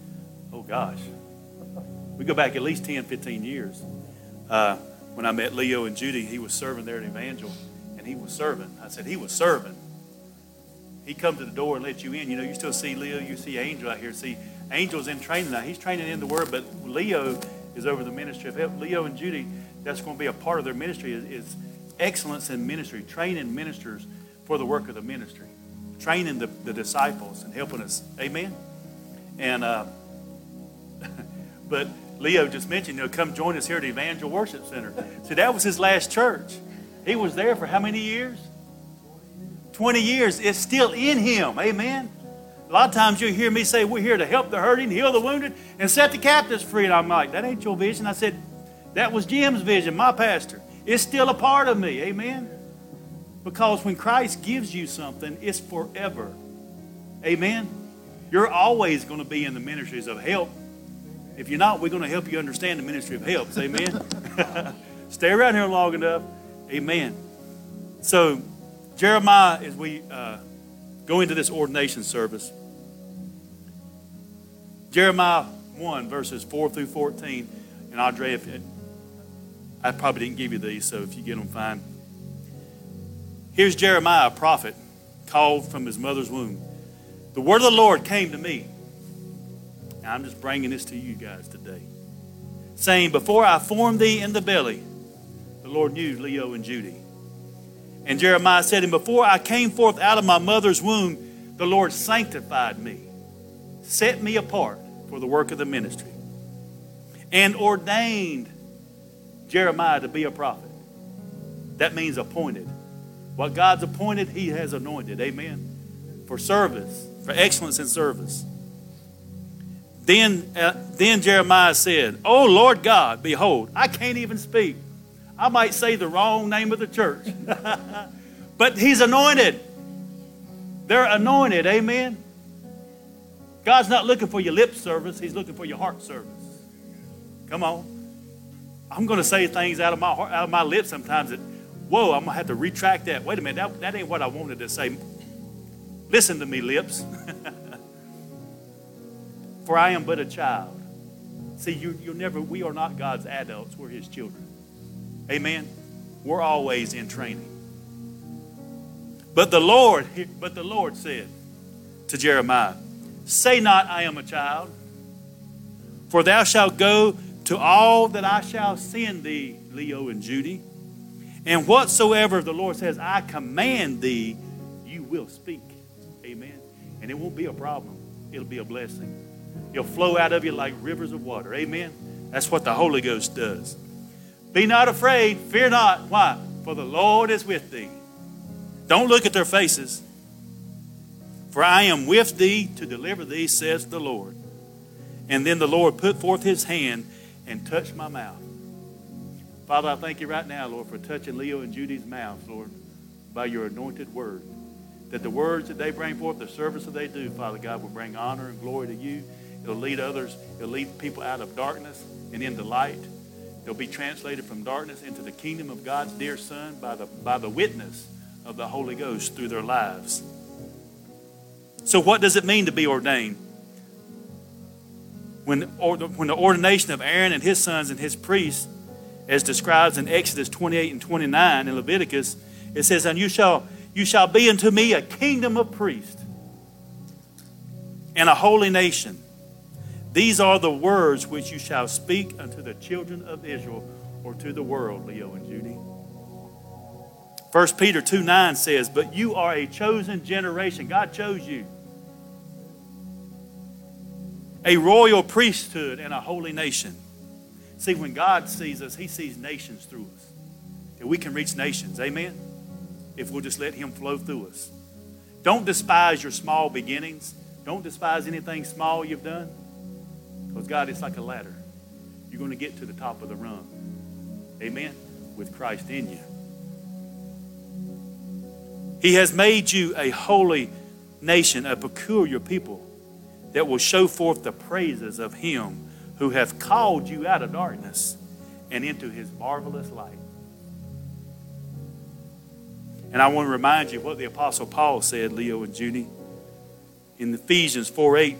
we go back at least 10, 15 years. When I met Leo and Judy, he was serving there at Evangel, and he was serving. I said, he was serving. He come to the door and let you in. You know, you still see Leo, you see Angel out here. See, Angel's in training now. He's training in the Word, but Leo is over the ministry of help. Leo and Judy, that's going to be a part of their ministry is excellence in ministry, training ministers for the work of the ministry, training the disciples and helping us. Amen? And but Leo just mentioned, come join us here at the Evangel Worship Center. See, that was his last church. He was there for how many years? 20 years. It's still in him. Amen? A lot of times you'll hear me say, we're here to help the hurting, heal the wounded, and set the captives free. And I'm like, that ain't your vision. I said, that was Jim's vision, my pastor. It's still a part of me. Amen? Because when Christ gives you something, it's forever. Amen? You're always going to be in the ministries of help. If you're not, we're going to help you understand the ministry of helps. Amen? Stay around here long enough. Amen. So, Jeremiah, as we go into this ordination service, Jeremiah 1, verses 4 through 14. And Andre, I probably didn't give you these, so if you get them, fine. Here's Jeremiah, a prophet, called from his mother's womb. The word of the Lord came to me. Now, I'm just bringing this to you guys today. Saying, before I formed thee in the belly, the Lord knew Leo and Judy. And Jeremiah said, and before I came forth out of my mother's womb, the Lord sanctified me, set me apart for the work of the ministry, and ordained Jeremiah to be a prophet. That means appointed. What God's appointed, he has anointed. Amen. For service, for excellence in service. Then Jeremiah said, O Lord God, behold, I can't even speak. I might say the wrong name of the church. But he's anointed. They're anointed. Amen. God's not looking for your lip service. He's looking for your heart service. Come on. I'm going to say things out of my heart, out of my lips sometimes that, whoa, I'm going to have to retract that. Wait a minute, that ain't what I wanted to say. Listen to me, lips. For I am but a child. See, we are not God's adults. We're his children. Amen. We're always in training. But the Lord said to Jeremiah, say not, I am a child, for thou shalt go to all that I shall send thee, Leo and Judy. And whatsoever the Lord says, I command thee, you will speak. Amen. And it won't be a problem. It'll be a blessing. It'll flow out of you like rivers of water. Amen? That's what the Holy Ghost does. Be not afraid. Fear not. Why? For the Lord is with thee. Don't look at their faces. For I am with thee to deliver thee, says the Lord. And then the Lord put forth his hand and touched my mouth. Father, I thank you right now, Lord, for touching Leo and Judy's mouths, Lord, by your anointed word. That the words that they bring forth, the service that they do, Father God, will bring honor and glory to you. It'll lead others. It'll lead people out of darkness and into light. They'll be translated from darkness into the kingdom of God's dear Son by the witness of the Holy Ghost through their lives. So what does it mean to be ordained? When the ordination of Aaron and his sons and his priests, as described in Exodus 28 and 29 in Leviticus, it says, and you shall be unto me a kingdom of priests and a holy nation. These are the words which you shall speak unto the children of Israel, or to the world, Leo and Judy. 1 Peter 2:9 says, but you are a chosen generation. God chose you. A royal priesthood and a holy nation. See, when God sees us, he sees nations through us. And we can reach nations. Amen? If we'll just let him flow through us. Don't despise your small beginnings. Don't despise anything small you've done. Because God, it's like a ladder. You're going to get to the top of the rung. Amen? With Christ in you. He has made you a holy nation, a peculiar people that will show forth the praises of him who hath called you out of darkness and into his marvelous light. And I want to remind you what the Apostle Paul said, Leo and Judy, in Ephesians 4:8.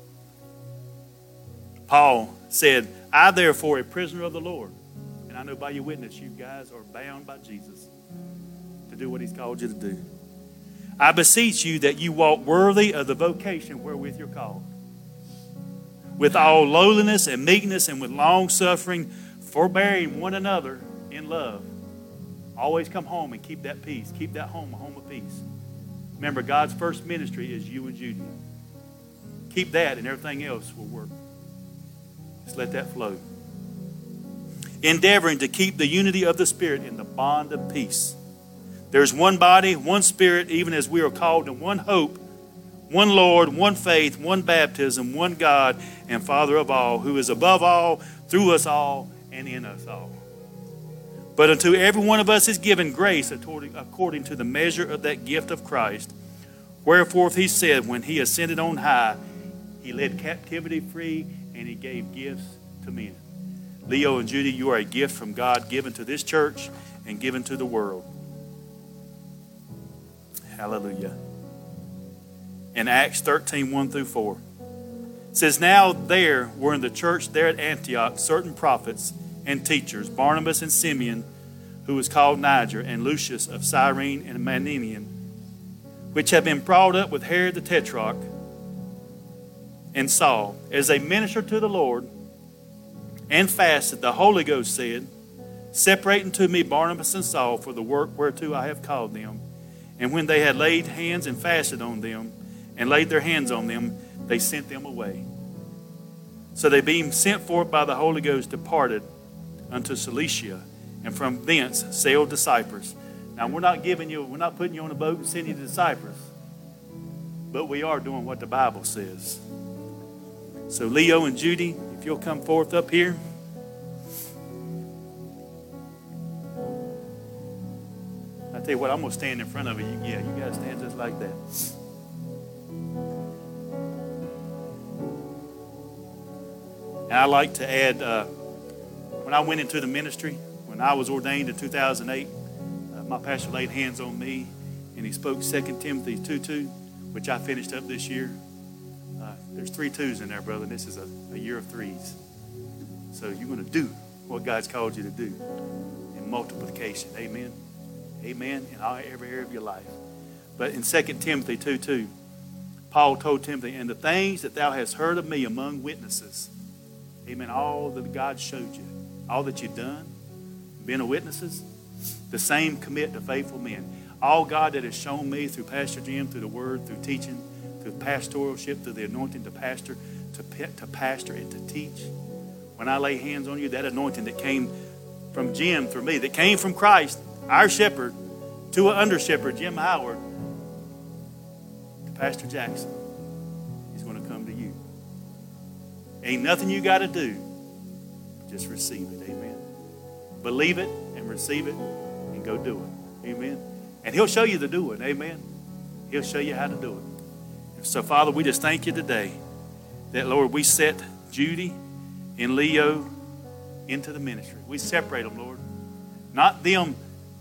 Paul said, I therefore, a prisoner of the Lord, and I know by your witness you guys are bound by Jesus to do what he's called you to do. I beseech you that you walk worthy of the vocation wherewith you're called, with all lowliness and meekness and with long suffering, forbearing one another in love. Always come home and keep that peace. Keep that home a home of peace. Remember, God's first ministry is you and Judy. Keep that and everything else will work. Just let that flow. Endeavoring to keep the unity of the Spirit in the bond of peace. There's one body, one Spirit, even as we are called to one hope, one Lord, one faith, one baptism, one God and Father of all, who is above all, through us all, and in us all. But unto every one of us is given grace according to the measure of that gift of Christ. Wherefore he said, when he ascended on high, he led captivity free, and he gave gifts to men. Leo and Judy, you are a gift from God given to this church and given to the world. Hallelujah. In Acts 13:1-4. It says, now there were in the church there at Antioch certain prophets and teachers, Barnabas and Simeon, who was called Niger, and Lucius of Cyrene and Manaen, which had been brought up with Herod the Tetrarch and Saul. As they ministered to the Lord and fasted, the Holy Ghost said, separate unto me Barnabas and Saul for the work whereto I have called them. And when they had laid hands and fasted on them, and laid their hands on them, they sent them away. So they being sent forth by the Holy Ghost departed unto Cilicia, and from thence sailed to Cyprus. Now we're not putting you on a boat and sending you to Cyprus, but we are doing what the Bible says. So Leo and Judy, if you'll come forth up here. I tell you what, I'm going to stand in front of you. Yeah, you guys stand just like that. And I like to add, when I went into the ministry, when I was ordained in 2008, my pastor laid hands on me and he spoke 2 Timothy 2:2, which I finished up this year. There's 3 2s in there, brother. This is a year of 3s. So you're going to do what God's called you to do in multiplication. Amen. Amen. In every area of your life. But in 2 Timothy 2:2, Paul told Timothy, and the things that thou hast heard of me among witnesses. Amen. All that God showed you, all that you've done, being a witnesses, the same commit to faithful men. All God that has shown me through Pastor Jim, through the word, through teaching, through through pastoralship, through the anointing to pastor, to pastor and to teach. When I lay hands on you, that anointing that came from Jim, through me, that came from Christ, our shepherd, to an under shepherd, Jim Howard, to Pastor Jackson, he's going to come to you. Ain't nothing you got to do. Just receive it. Amen. Believe it and receive it and go do it. Amen. And he'll show you the doing. Amen. He'll show you how to do it. So, Father, we just thank you today that, Lord, we set Judy and Leo into the ministry. We separate them, Lord. Not them.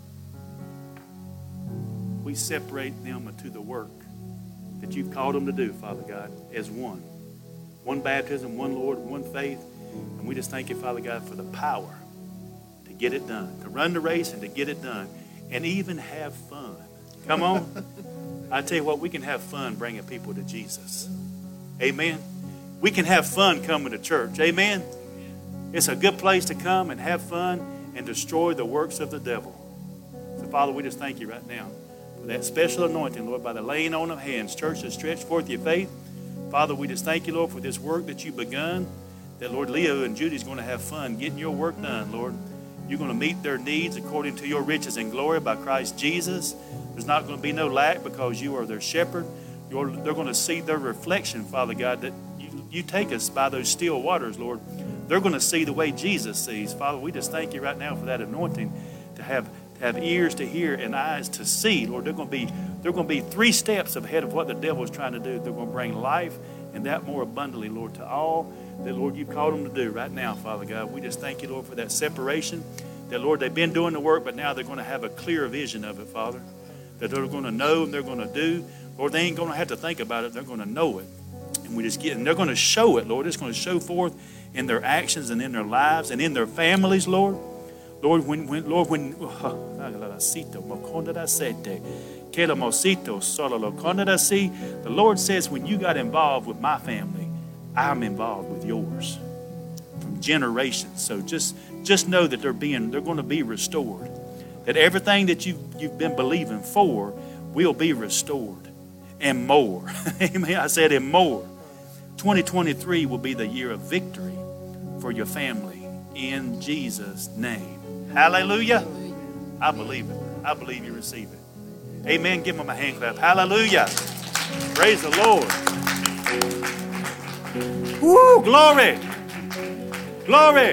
We separate them to the work that you've called them to do, Father God, as one. One baptism, one Lord, one faith. And we just thank you, Father God, for the power to get it done, to run the race and to get it done, and even have fun. Come on. I tell you what, we can have fun bringing people to Jesus. Amen. We can have fun coming to church. Amen. It's a good place to come and have fun and destroy the works of the devil. So, Father, we just thank you right now for that special anointing, Lord, by the laying on of hands. Church, to stretch forth your faith. Father, we just thank you, Lord, for this work that you've begun, that, Lord, Leo and Judy's going to have fun getting your work done, Lord. You're going to meet their needs according to your riches and glory by Christ Jesus. There's not going to be no lack because you are their shepherd. They're going to see their reflection, Father God, that you take us by those still waters, Lord. They're going to see the way Jesus sees. Father, we just thank you right now for that anointing to have ears to hear and eyes to see. Lord, they're going to be 3 steps ahead of what the devil is trying to do. They're going to bring life and that more abundantly, Lord, to all that, Lord, you've called them to do right now, Father God. We just thank you, Lord, for that separation. That, Lord, they've been doing the work, but now they're going to have a clear vision of it, Father. That they're going to know and they're going to do. Lord, they ain't going to have to think about it. They're going to know it. And they're going to show it, Lord. It's going to show forth in their actions and in their lives and in their families, Lord. Lord, the Lord says, when you got involved with my family, I'm involved with yours from generations. So just know that they're going to be restored. That everything that you've been believing for will be restored and more. Amen. I said and more. 2023 will be the year of victory for your family in Jesus' name. Hallelujah. I believe it. I believe you receive it. Amen. Give them a hand clap. Hallelujah. Praise the Lord. Woo, glory. Glory.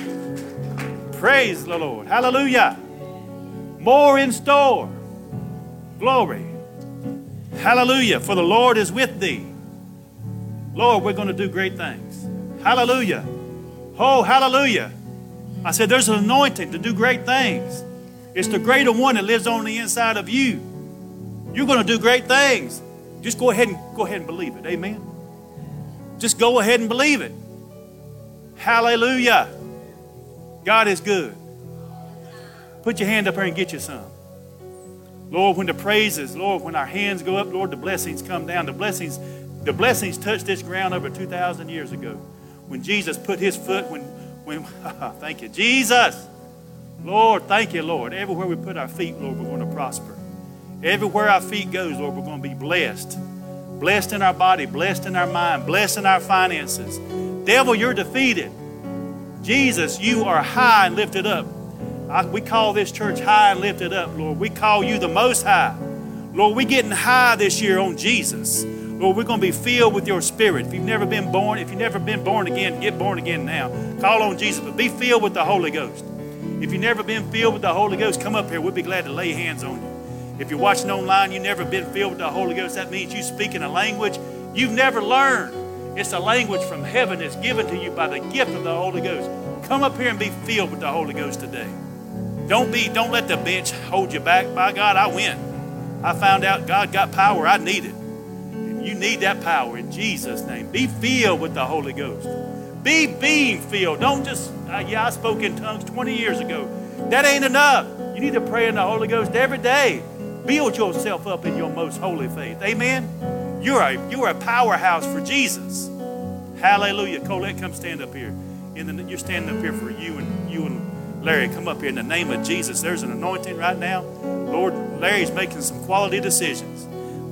Praise the Lord. Hallelujah. More in store. Glory. Hallelujah. For the Lord is with thee. Lord, we're going to do great things. Hallelujah. Oh, hallelujah. I said there's an anointing to do great things. It's the greater one that lives on the inside of you. You're going to do great things. Just go ahead and believe it. Amen. Just go ahead and believe it. Hallelujah. God is good. Put your hand up here and get you some. Lord, when the praises, Lord, when our hands go up, Lord, the blessings come down. The blessings touched this ground over 2,000 years ago. When Jesus put his foot, thank you, Jesus. Lord, thank you, Lord. Everywhere we put our feet, Lord, we're going to prosper. Everywhere our feet goes, Lord, we're going to be blessed. Blessed in our body, blessed in our mind, blessed in our finances. Devil, you're defeated. Jesus, you are high and lifted up. We call this church high and lifted up, Lord. We call you the Most High. Lord, we're getting high this year on Jesus. Lord, we're going to be filled with your Spirit. If you've never been born again, get born again now. Call on Jesus, but be filled with the Holy Ghost. If you've never been filled with the Holy Ghost, come up here. We'll be glad to lay hands on you. If you're watching online, you've never been filled with the Holy Ghost, that means you speak in a language you've never learned. It's a language from heaven that's given to you by the gift of the Holy Ghost. Come up here and be filled with the Holy Ghost today. Don't let the bench hold you back. By God, I win. I found out God got power. I need it. And you need that power in Jesus' name. Be filled with the Holy Ghost. Be being filled. Don't just, I spoke in tongues 20 years ago. That ain't enough. You need to pray in the Holy Ghost every day. Build yourself up in your most holy faith. Amen? You're a powerhouse for Jesus. Hallelujah. Colette, come stand up here. You're standing up here for you and Larry. Come up here in the name of Jesus. There's an anointing right now. Lord, Larry's making some quality decisions.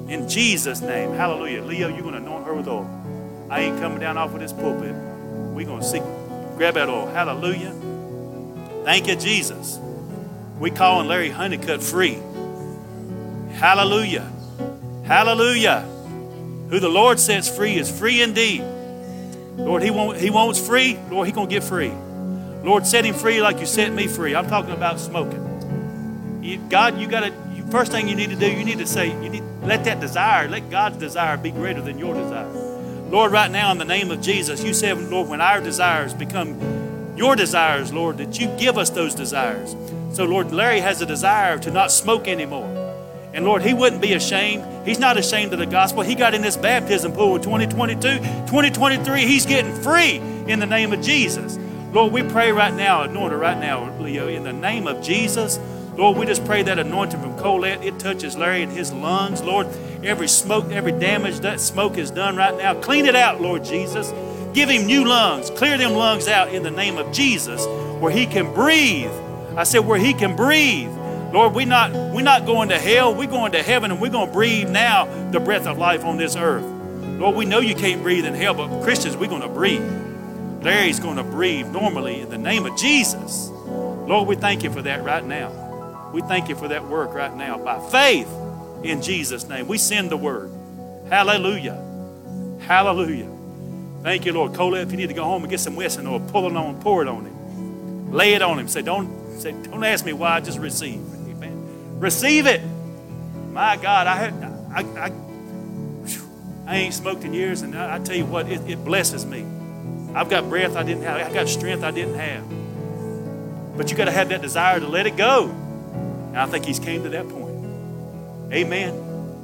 In Jesus' name. Hallelujah. Leo, you're going to anoint her with oil. I ain't coming down off of this pulpit. We're going to see. Grab that oil. Hallelujah. Thank you, Jesus. We calling Larry Honeycutt free. Hallelujah. Hallelujah. Who the Lord sets free is free indeed. Lord, he wants free. Lord, he's going to get free. Lord, set him free like you set me free. I'm talking about smoking. God, first thing you need to do, you need to say, let that desire, let God's desire be greater than your desire. Lord, right now in the name of Jesus, you said, Lord, when our desires become your desires, Lord, that you give us those desires. So, Lord, Larry has a desire to not smoke anymore. And, Lord, he wouldn't be ashamed. He's not ashamed of the gospel. He got in this baptism pool in 2022. 2023, he's getting free in the name of Jesus. Lord, we pray right now, anoint her right now, Leo, in the name of Jesus. Lord, we just pray that anointing from Colette, it touches Larry in his lungs. Lord, every smoke, every damage that smoke has done right now, clean it out, Lord Jesus. Give him new lungs. Clear them lungs out in the name of Jesus where he can breathe. I said where he can breathe. Lord, we're not going to hell. We're going to heaven, and we're going to breathe now the breath of life on this earth. Lord, we know you can't breathe in hell, but Christians, we're going to breathe. Larry's going to breathe normally in the name of Jesus. Lord, we thank you for that right now. We thank you for that work right now. By faith in Jesus' name, we send the word. Hallelujah. Hallelujah. Thank you, Lord. Colette, if you need to go home and get some Wesson oil, pull it on, pour it on him. Lay it on him. Don't ask me why, just receive. Amen. Receive it. My God, I ain't smoked in years, and I tell you what, it blesses me. I've got breath I didn't have. I got strength I didn't have. But you got to have that desire to let it go. And I think he's came to that point. Amen.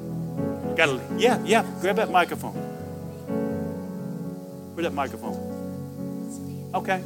Grab that microphone. Where's that microphone? Okay.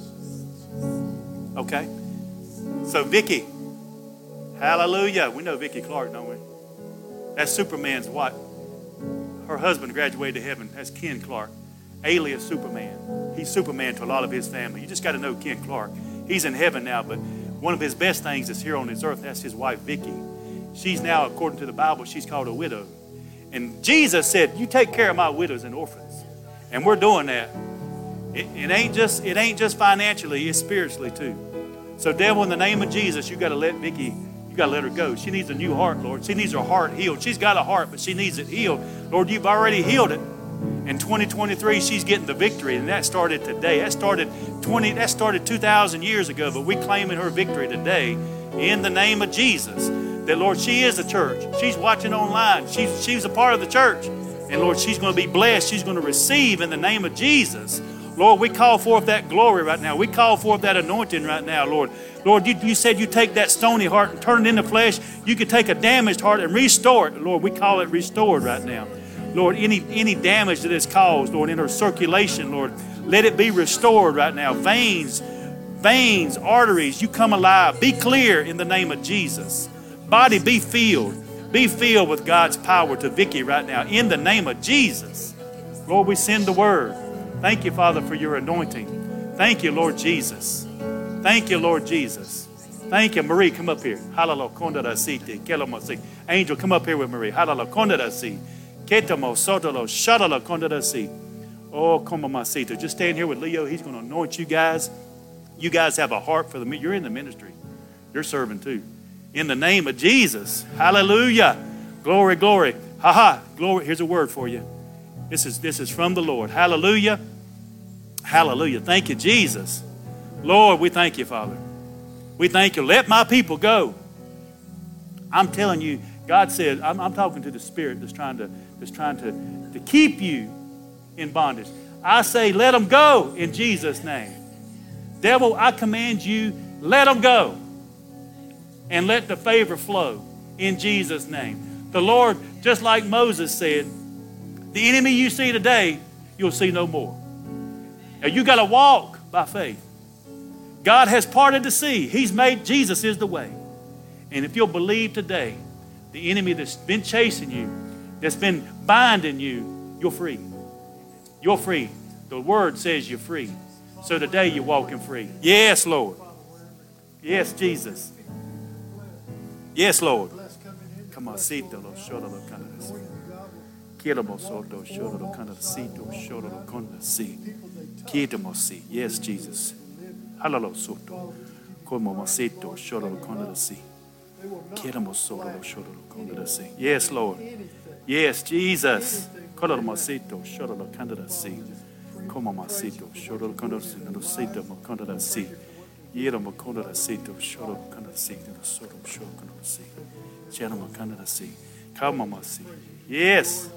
Okay. So Vicky, hallelujah. We know Vicky Clark, don't we? That's Superman's wife. Her husband graduated to heaven. That's Ken Clark, alias Superman. He's Superman to a lot of his family. You just got to know Ken Clark. He's in heaven now, but one of his best things is here on this earth. That's his wife, Vicky. She's now, according to the Bible, she's called a widow. And Jesus said, you take care of my widows and orphans. And we're doing that. It ain't just financially, it's spiritually too. So devil, in the name of Jesus, you got to let Vicky, you got to let her go. She needs a new heart, Lord. She needs her heart healed. She's got a heart, but she needs it healed. Lord, you've already healed it. In 2023, she's getting the victory, and that started today. That started 2,000 years ago, but we're claiming her victory today in the name of Jesus. That, Lord, she is a church. She's watching online. She's a part of the church. And, Lord, she's going to be blessed. She's going to receive in the name of Jesus. Lord, we call forth that glory right now. We call forth that anointing right now, Lord. Lord, you said you take that stony heart and turn it into flesh. You could take a damaged heart and restore it. Lord, we call it restored right now. Lord, any damage that is caused, Lord, in her circulation, Lord, let it be restored right now. Veins, arteries, you come alive. Be clear in the name of Jesus. Body, be filled. Be filled with God's power to Vicky right now in the name of Jesus. Lord, we send the word. Thank you, Father, for your anointing. Thank you, Lord Jesus. Thank you, Lord Jesus. Thank you. Marie, come up here. Angel, come up here with Marie. Oh, come just stand here with Leo. He's going to anoint you guys. You guys have a heart for you're in the ministry. You're serving too. In the name of Jesus. Hallelujah. Glory, glory. Glory. Here's a word for you. This is from the Lord. Hallelujah. Hallelujah. Thank you, Jesus. Lord, we thank you, Father. We thank you. Let my people go. I'm telling you, God said, I'm talking to the spirit that's trying to keep you in bondage. I say, let them go in Jesus' name. Devil, I command you, let them go. And let the favor flow in Jesus' name. The Lord, just like Moses said, the enemy you see today, you'll see no more. Now you got to walk by faith. God has parted the sea. He's made, Jesus is the way. And if you'll believe today, the enemy that's been chasing you, that's been binding you, you're free. You're free. The word says you're free. So today you're walking free. Yes, Lord. Yes, Jesus. Yes, Lord. Kamasito lo shorolo kanadasi. Kiramosoto shorolo kanadasito shorolo kondasi. Kitamosi. Yes, Jesus. Halalo soto. Komomasito shorolo kondasi. Kiramosoto shorolo kondasi. Yes, Lord. Yes, Jesus. Kolamomasito shorolo kondasi. Komomasito shorolo kondasi. Kondasito mo kondasi. Yero mo kondasito shorolo kondasi. Soto shorolo kondasi. Channel kondasi. Kamamasi. Yes.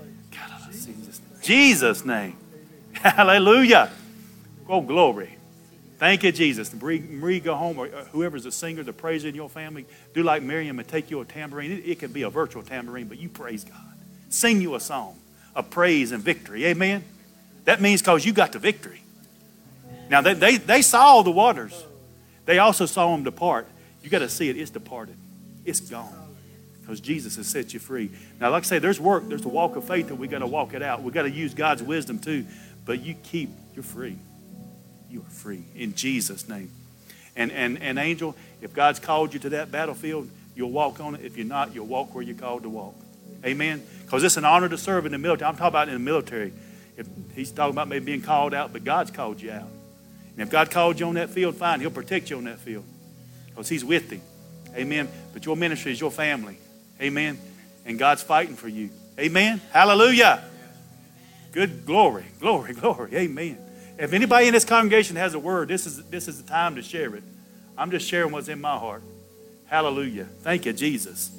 Jesus' name. Hallelujah. Oh, glory. Thank you, Jesus. Marie, go home, or whoever's a singer, the praiser in your family, do like Miriam and take you a tambourine. It could be a virtual tambourine, but you praise God. Sing you a song of praise and victory. Amen? That means because you got the victory. Now, they saw the waters. They also saw them depart. You got to see it. It's departed. It's gone. Because Jesus has set you free. Now, like I say, there's work. There's the walk of faith that we got to walk it out. We got to use God's wisdom too. But you're free. You are free in Jesus' name. And Angel, if God's called you to that battlefield, you'll walk on it. If you're not, you'll walk where you're called to walk. Amen? Because it's an honor to serve in the military. I'm talking about in the military. If he's talking about maybe being called out, but God's called you out. And if God called you on that field, fine. He'll protect you on that field. Because he's with thee. Amen? But your ministry is your family. Amen? And God's fighting for you. Amen? Hallelujah. Good glory, glory, glory. Amen. If anybody in this congregation has a word, this is the time to share it. I'm just sharing what's in my heart. Hallelujah. Thank you, Jesus.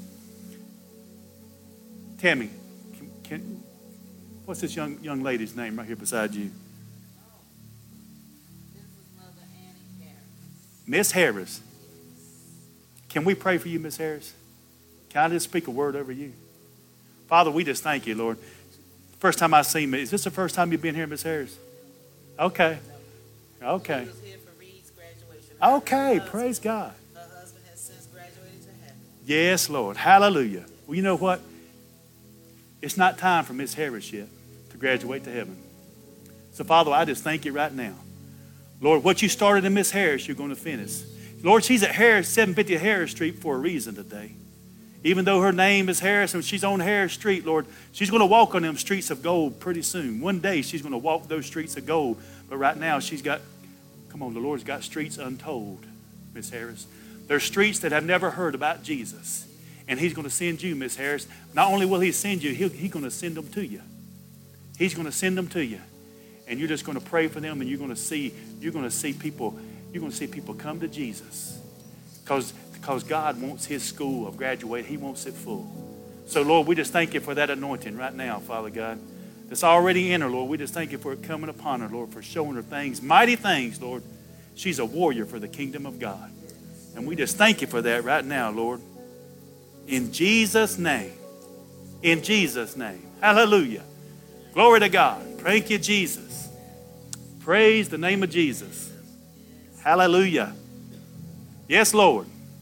Tammy, what's this young lady's name right here beside you? This is Mother Annie Harris. Miss Harris. Can we pray for you, Miss Harris? Can I just speak a word over you? Father, we just thank you, Lord. First time I've seen me. Is this the first time you've been here, Miss Harris? Okay. Okay. She was here for Reed's graduation. Okay. Praise God. Her husband has since graduated to heaven. Yes, Lord. Hallelujah. Well, you know what? It's not time for Miss Harris yet to graduate to heaven. So, Father, I just thank you right now. Lord, what you started in Miss Harris, you're going to finish. Lord, she's at 750 Harris Street for a reason today. Even though her name is Harris and she's on Harris Street, Lord, she's going to walk on them streets of gold pretty soon. One day she's going to walk those streets of gold. But right now the Lord's got streets untold, Miss Harris. There's streets that have never heard about Jesus. And he's going to send you, Miss Harris. Not only will he send you, he's going to send them to you. He's going to send them to you. And you're just going to pray for them, and you're going to see people come to Jesus. Because God wants his school of graduate. He wants it full. So, Lord, we just thank you for that anointing right now, Father God. That's already in her, Lord. We just thank you for it coming upon her, Lord, for showing her things, mighty things, Lord. She's a warrior for the kingdom of God. And we just thank you for that right now, Lord. In Jesus' name. In Jesus' name. Hallelujah. Glory to God. Thank you, Jesus. Praise the name of Jesus. Hallelujah. Yes, Lord.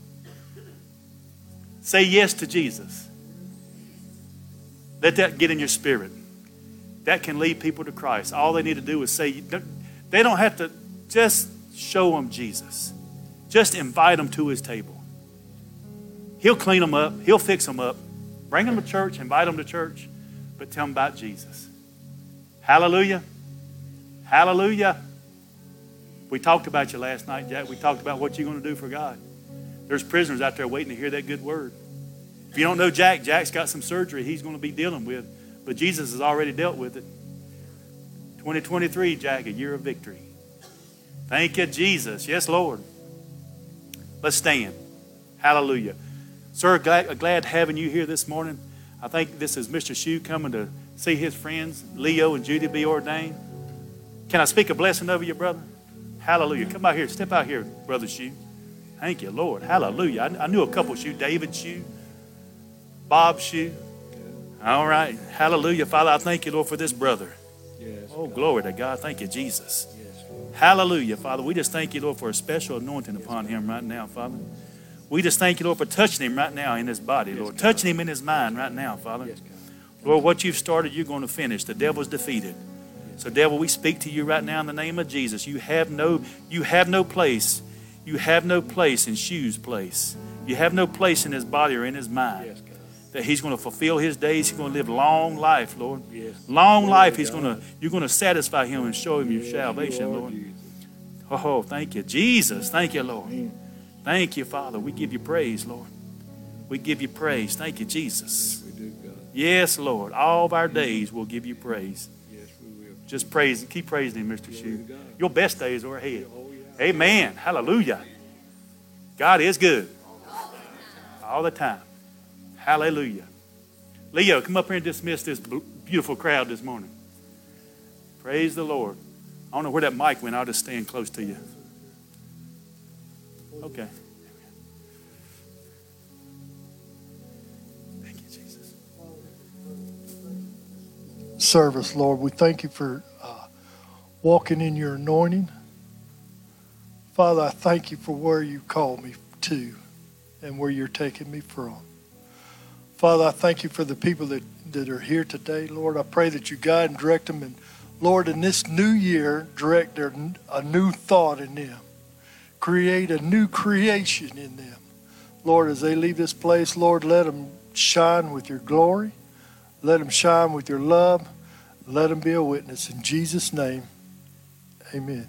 Say yes to Jesus. Let that get in your spirit. That can lead people to Christ. All they need to do is say, they don't have to just show them Jesus. Just invite them to his table. He'll clean them up. He'll fix them up. Bring them to church. Invite them to church. But tell them about Jesus. Hallelujah. Hallelujah. We talked about you last night, Jack. We talked about what you're going to do for God. There's prisoners out there waiting to hear that good word. If you don't know Jack, Jack's got some surgery he's going to be dealing with. But Jesus has already dealt with it. 2023, Jack, a year of victory. Thank you, Jesus. Yes, Lord. Let's stand. Hallelujah. Sir, glad having you here this morning. I think this is Mr. Shue coming to see his friends, Leo and Judy, be ordained. Can I speak a blessing over you, brother? Hallelujah. Come out here. Step out here, Brother Shue. Thank you, Lord. Hallelujah. I knew a couple Shue. David Shue. Bob Shue. All right. Hallelujah. Father, I thank you, Lord, for this brother. Yes, oh, glory to God. Thank you, Jesus. Hallelujah, Father. We just thank you, Lord, for a special anointing upon him right now, Father. We just thank you, Lord, for touching him right now in his body, Lord. Touching him in his mind right now, Father. Lord, what you've started, you're going to finish. The devil's defeated. So, devil, we speak to you right now in the name of Jesus. You have no place. You have no place in Shue's place. You have no place in his body or in his mind. that he's going to fulfill his days. He's going to live long life, Lord. Yes. Long life. You're going to satisfy him and show him your salvation, Lord. Oh, thank you, Jesus. Thank you, Lord. Thank you, Father. We give you praise, Lord. We give you praise. Thank you, Jesus. We do, God. Yes, Lord. All of our days we'll give you praise. Yes, we will. Just praise. Keep praising him, Mr. Shue. God. Your best days are ahead. Oh, yeah. Amen. Hallelujah. God is good. All the time. Hallelujah. Leo, come up here and dismiss this beautiful crowd this morning. Praise the Lord. I don't know where that mic went. I'll just stand close to you. Okay. Thank you, Jesus. Service, Lord, we thank you for walking in your anointing. Father, I thank you for where you called me to and where you're taking me from. Father, I thank you for the people that are here today. Lord, I pray that you guide and direct them. And Lord, in this new year, direct a new thought in them. Create a new creation in them. Lord, as they leave this place, Lord, let them shine with your glory. Let them shine with your love. Let them be a witness. In Jesus' name, amen.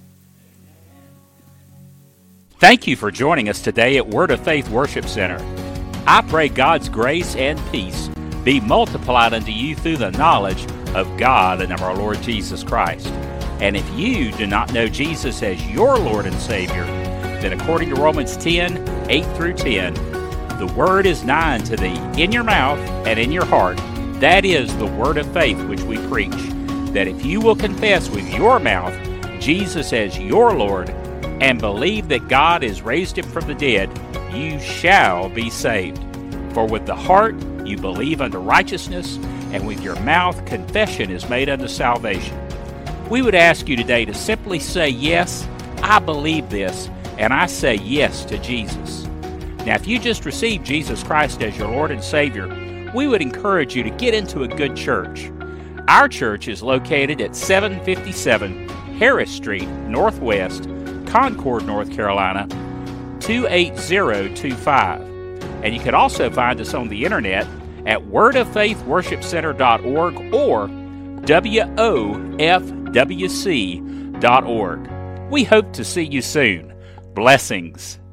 Thank you for joining us today at Word of Faith Worship Center. I pray God's grace and peace be multiplied unto you through the knowledge of God and of our Lord Jesus Christ. And if you do not know Jesus as your Lord and Savior, then according to Romans 10, 8 through 10, the word is nigh unto thee, in your mouth and in your heart. That is the word of faith which we preach, that if you will confess with your mouth Jesus as your Lord, and believe that God has raised him from the dead, you shall be saved. For with the heart you believe unto righteousness, and with your mouth confession is made unto salvation. We would ask you today to simply say, yes, I believe this, and I say yes to Jesus. Now, if you just received Jesus Christ as your Lord and Savior, we would encourage you to get into a good church. Our church is located at 757 Harris Street, Northwest, Concord, North Carolina, 28025. And you can also find us on the internet at wordoffaithworshipcenter.org or WOFWC.org. We hope to see you soon. Blessings.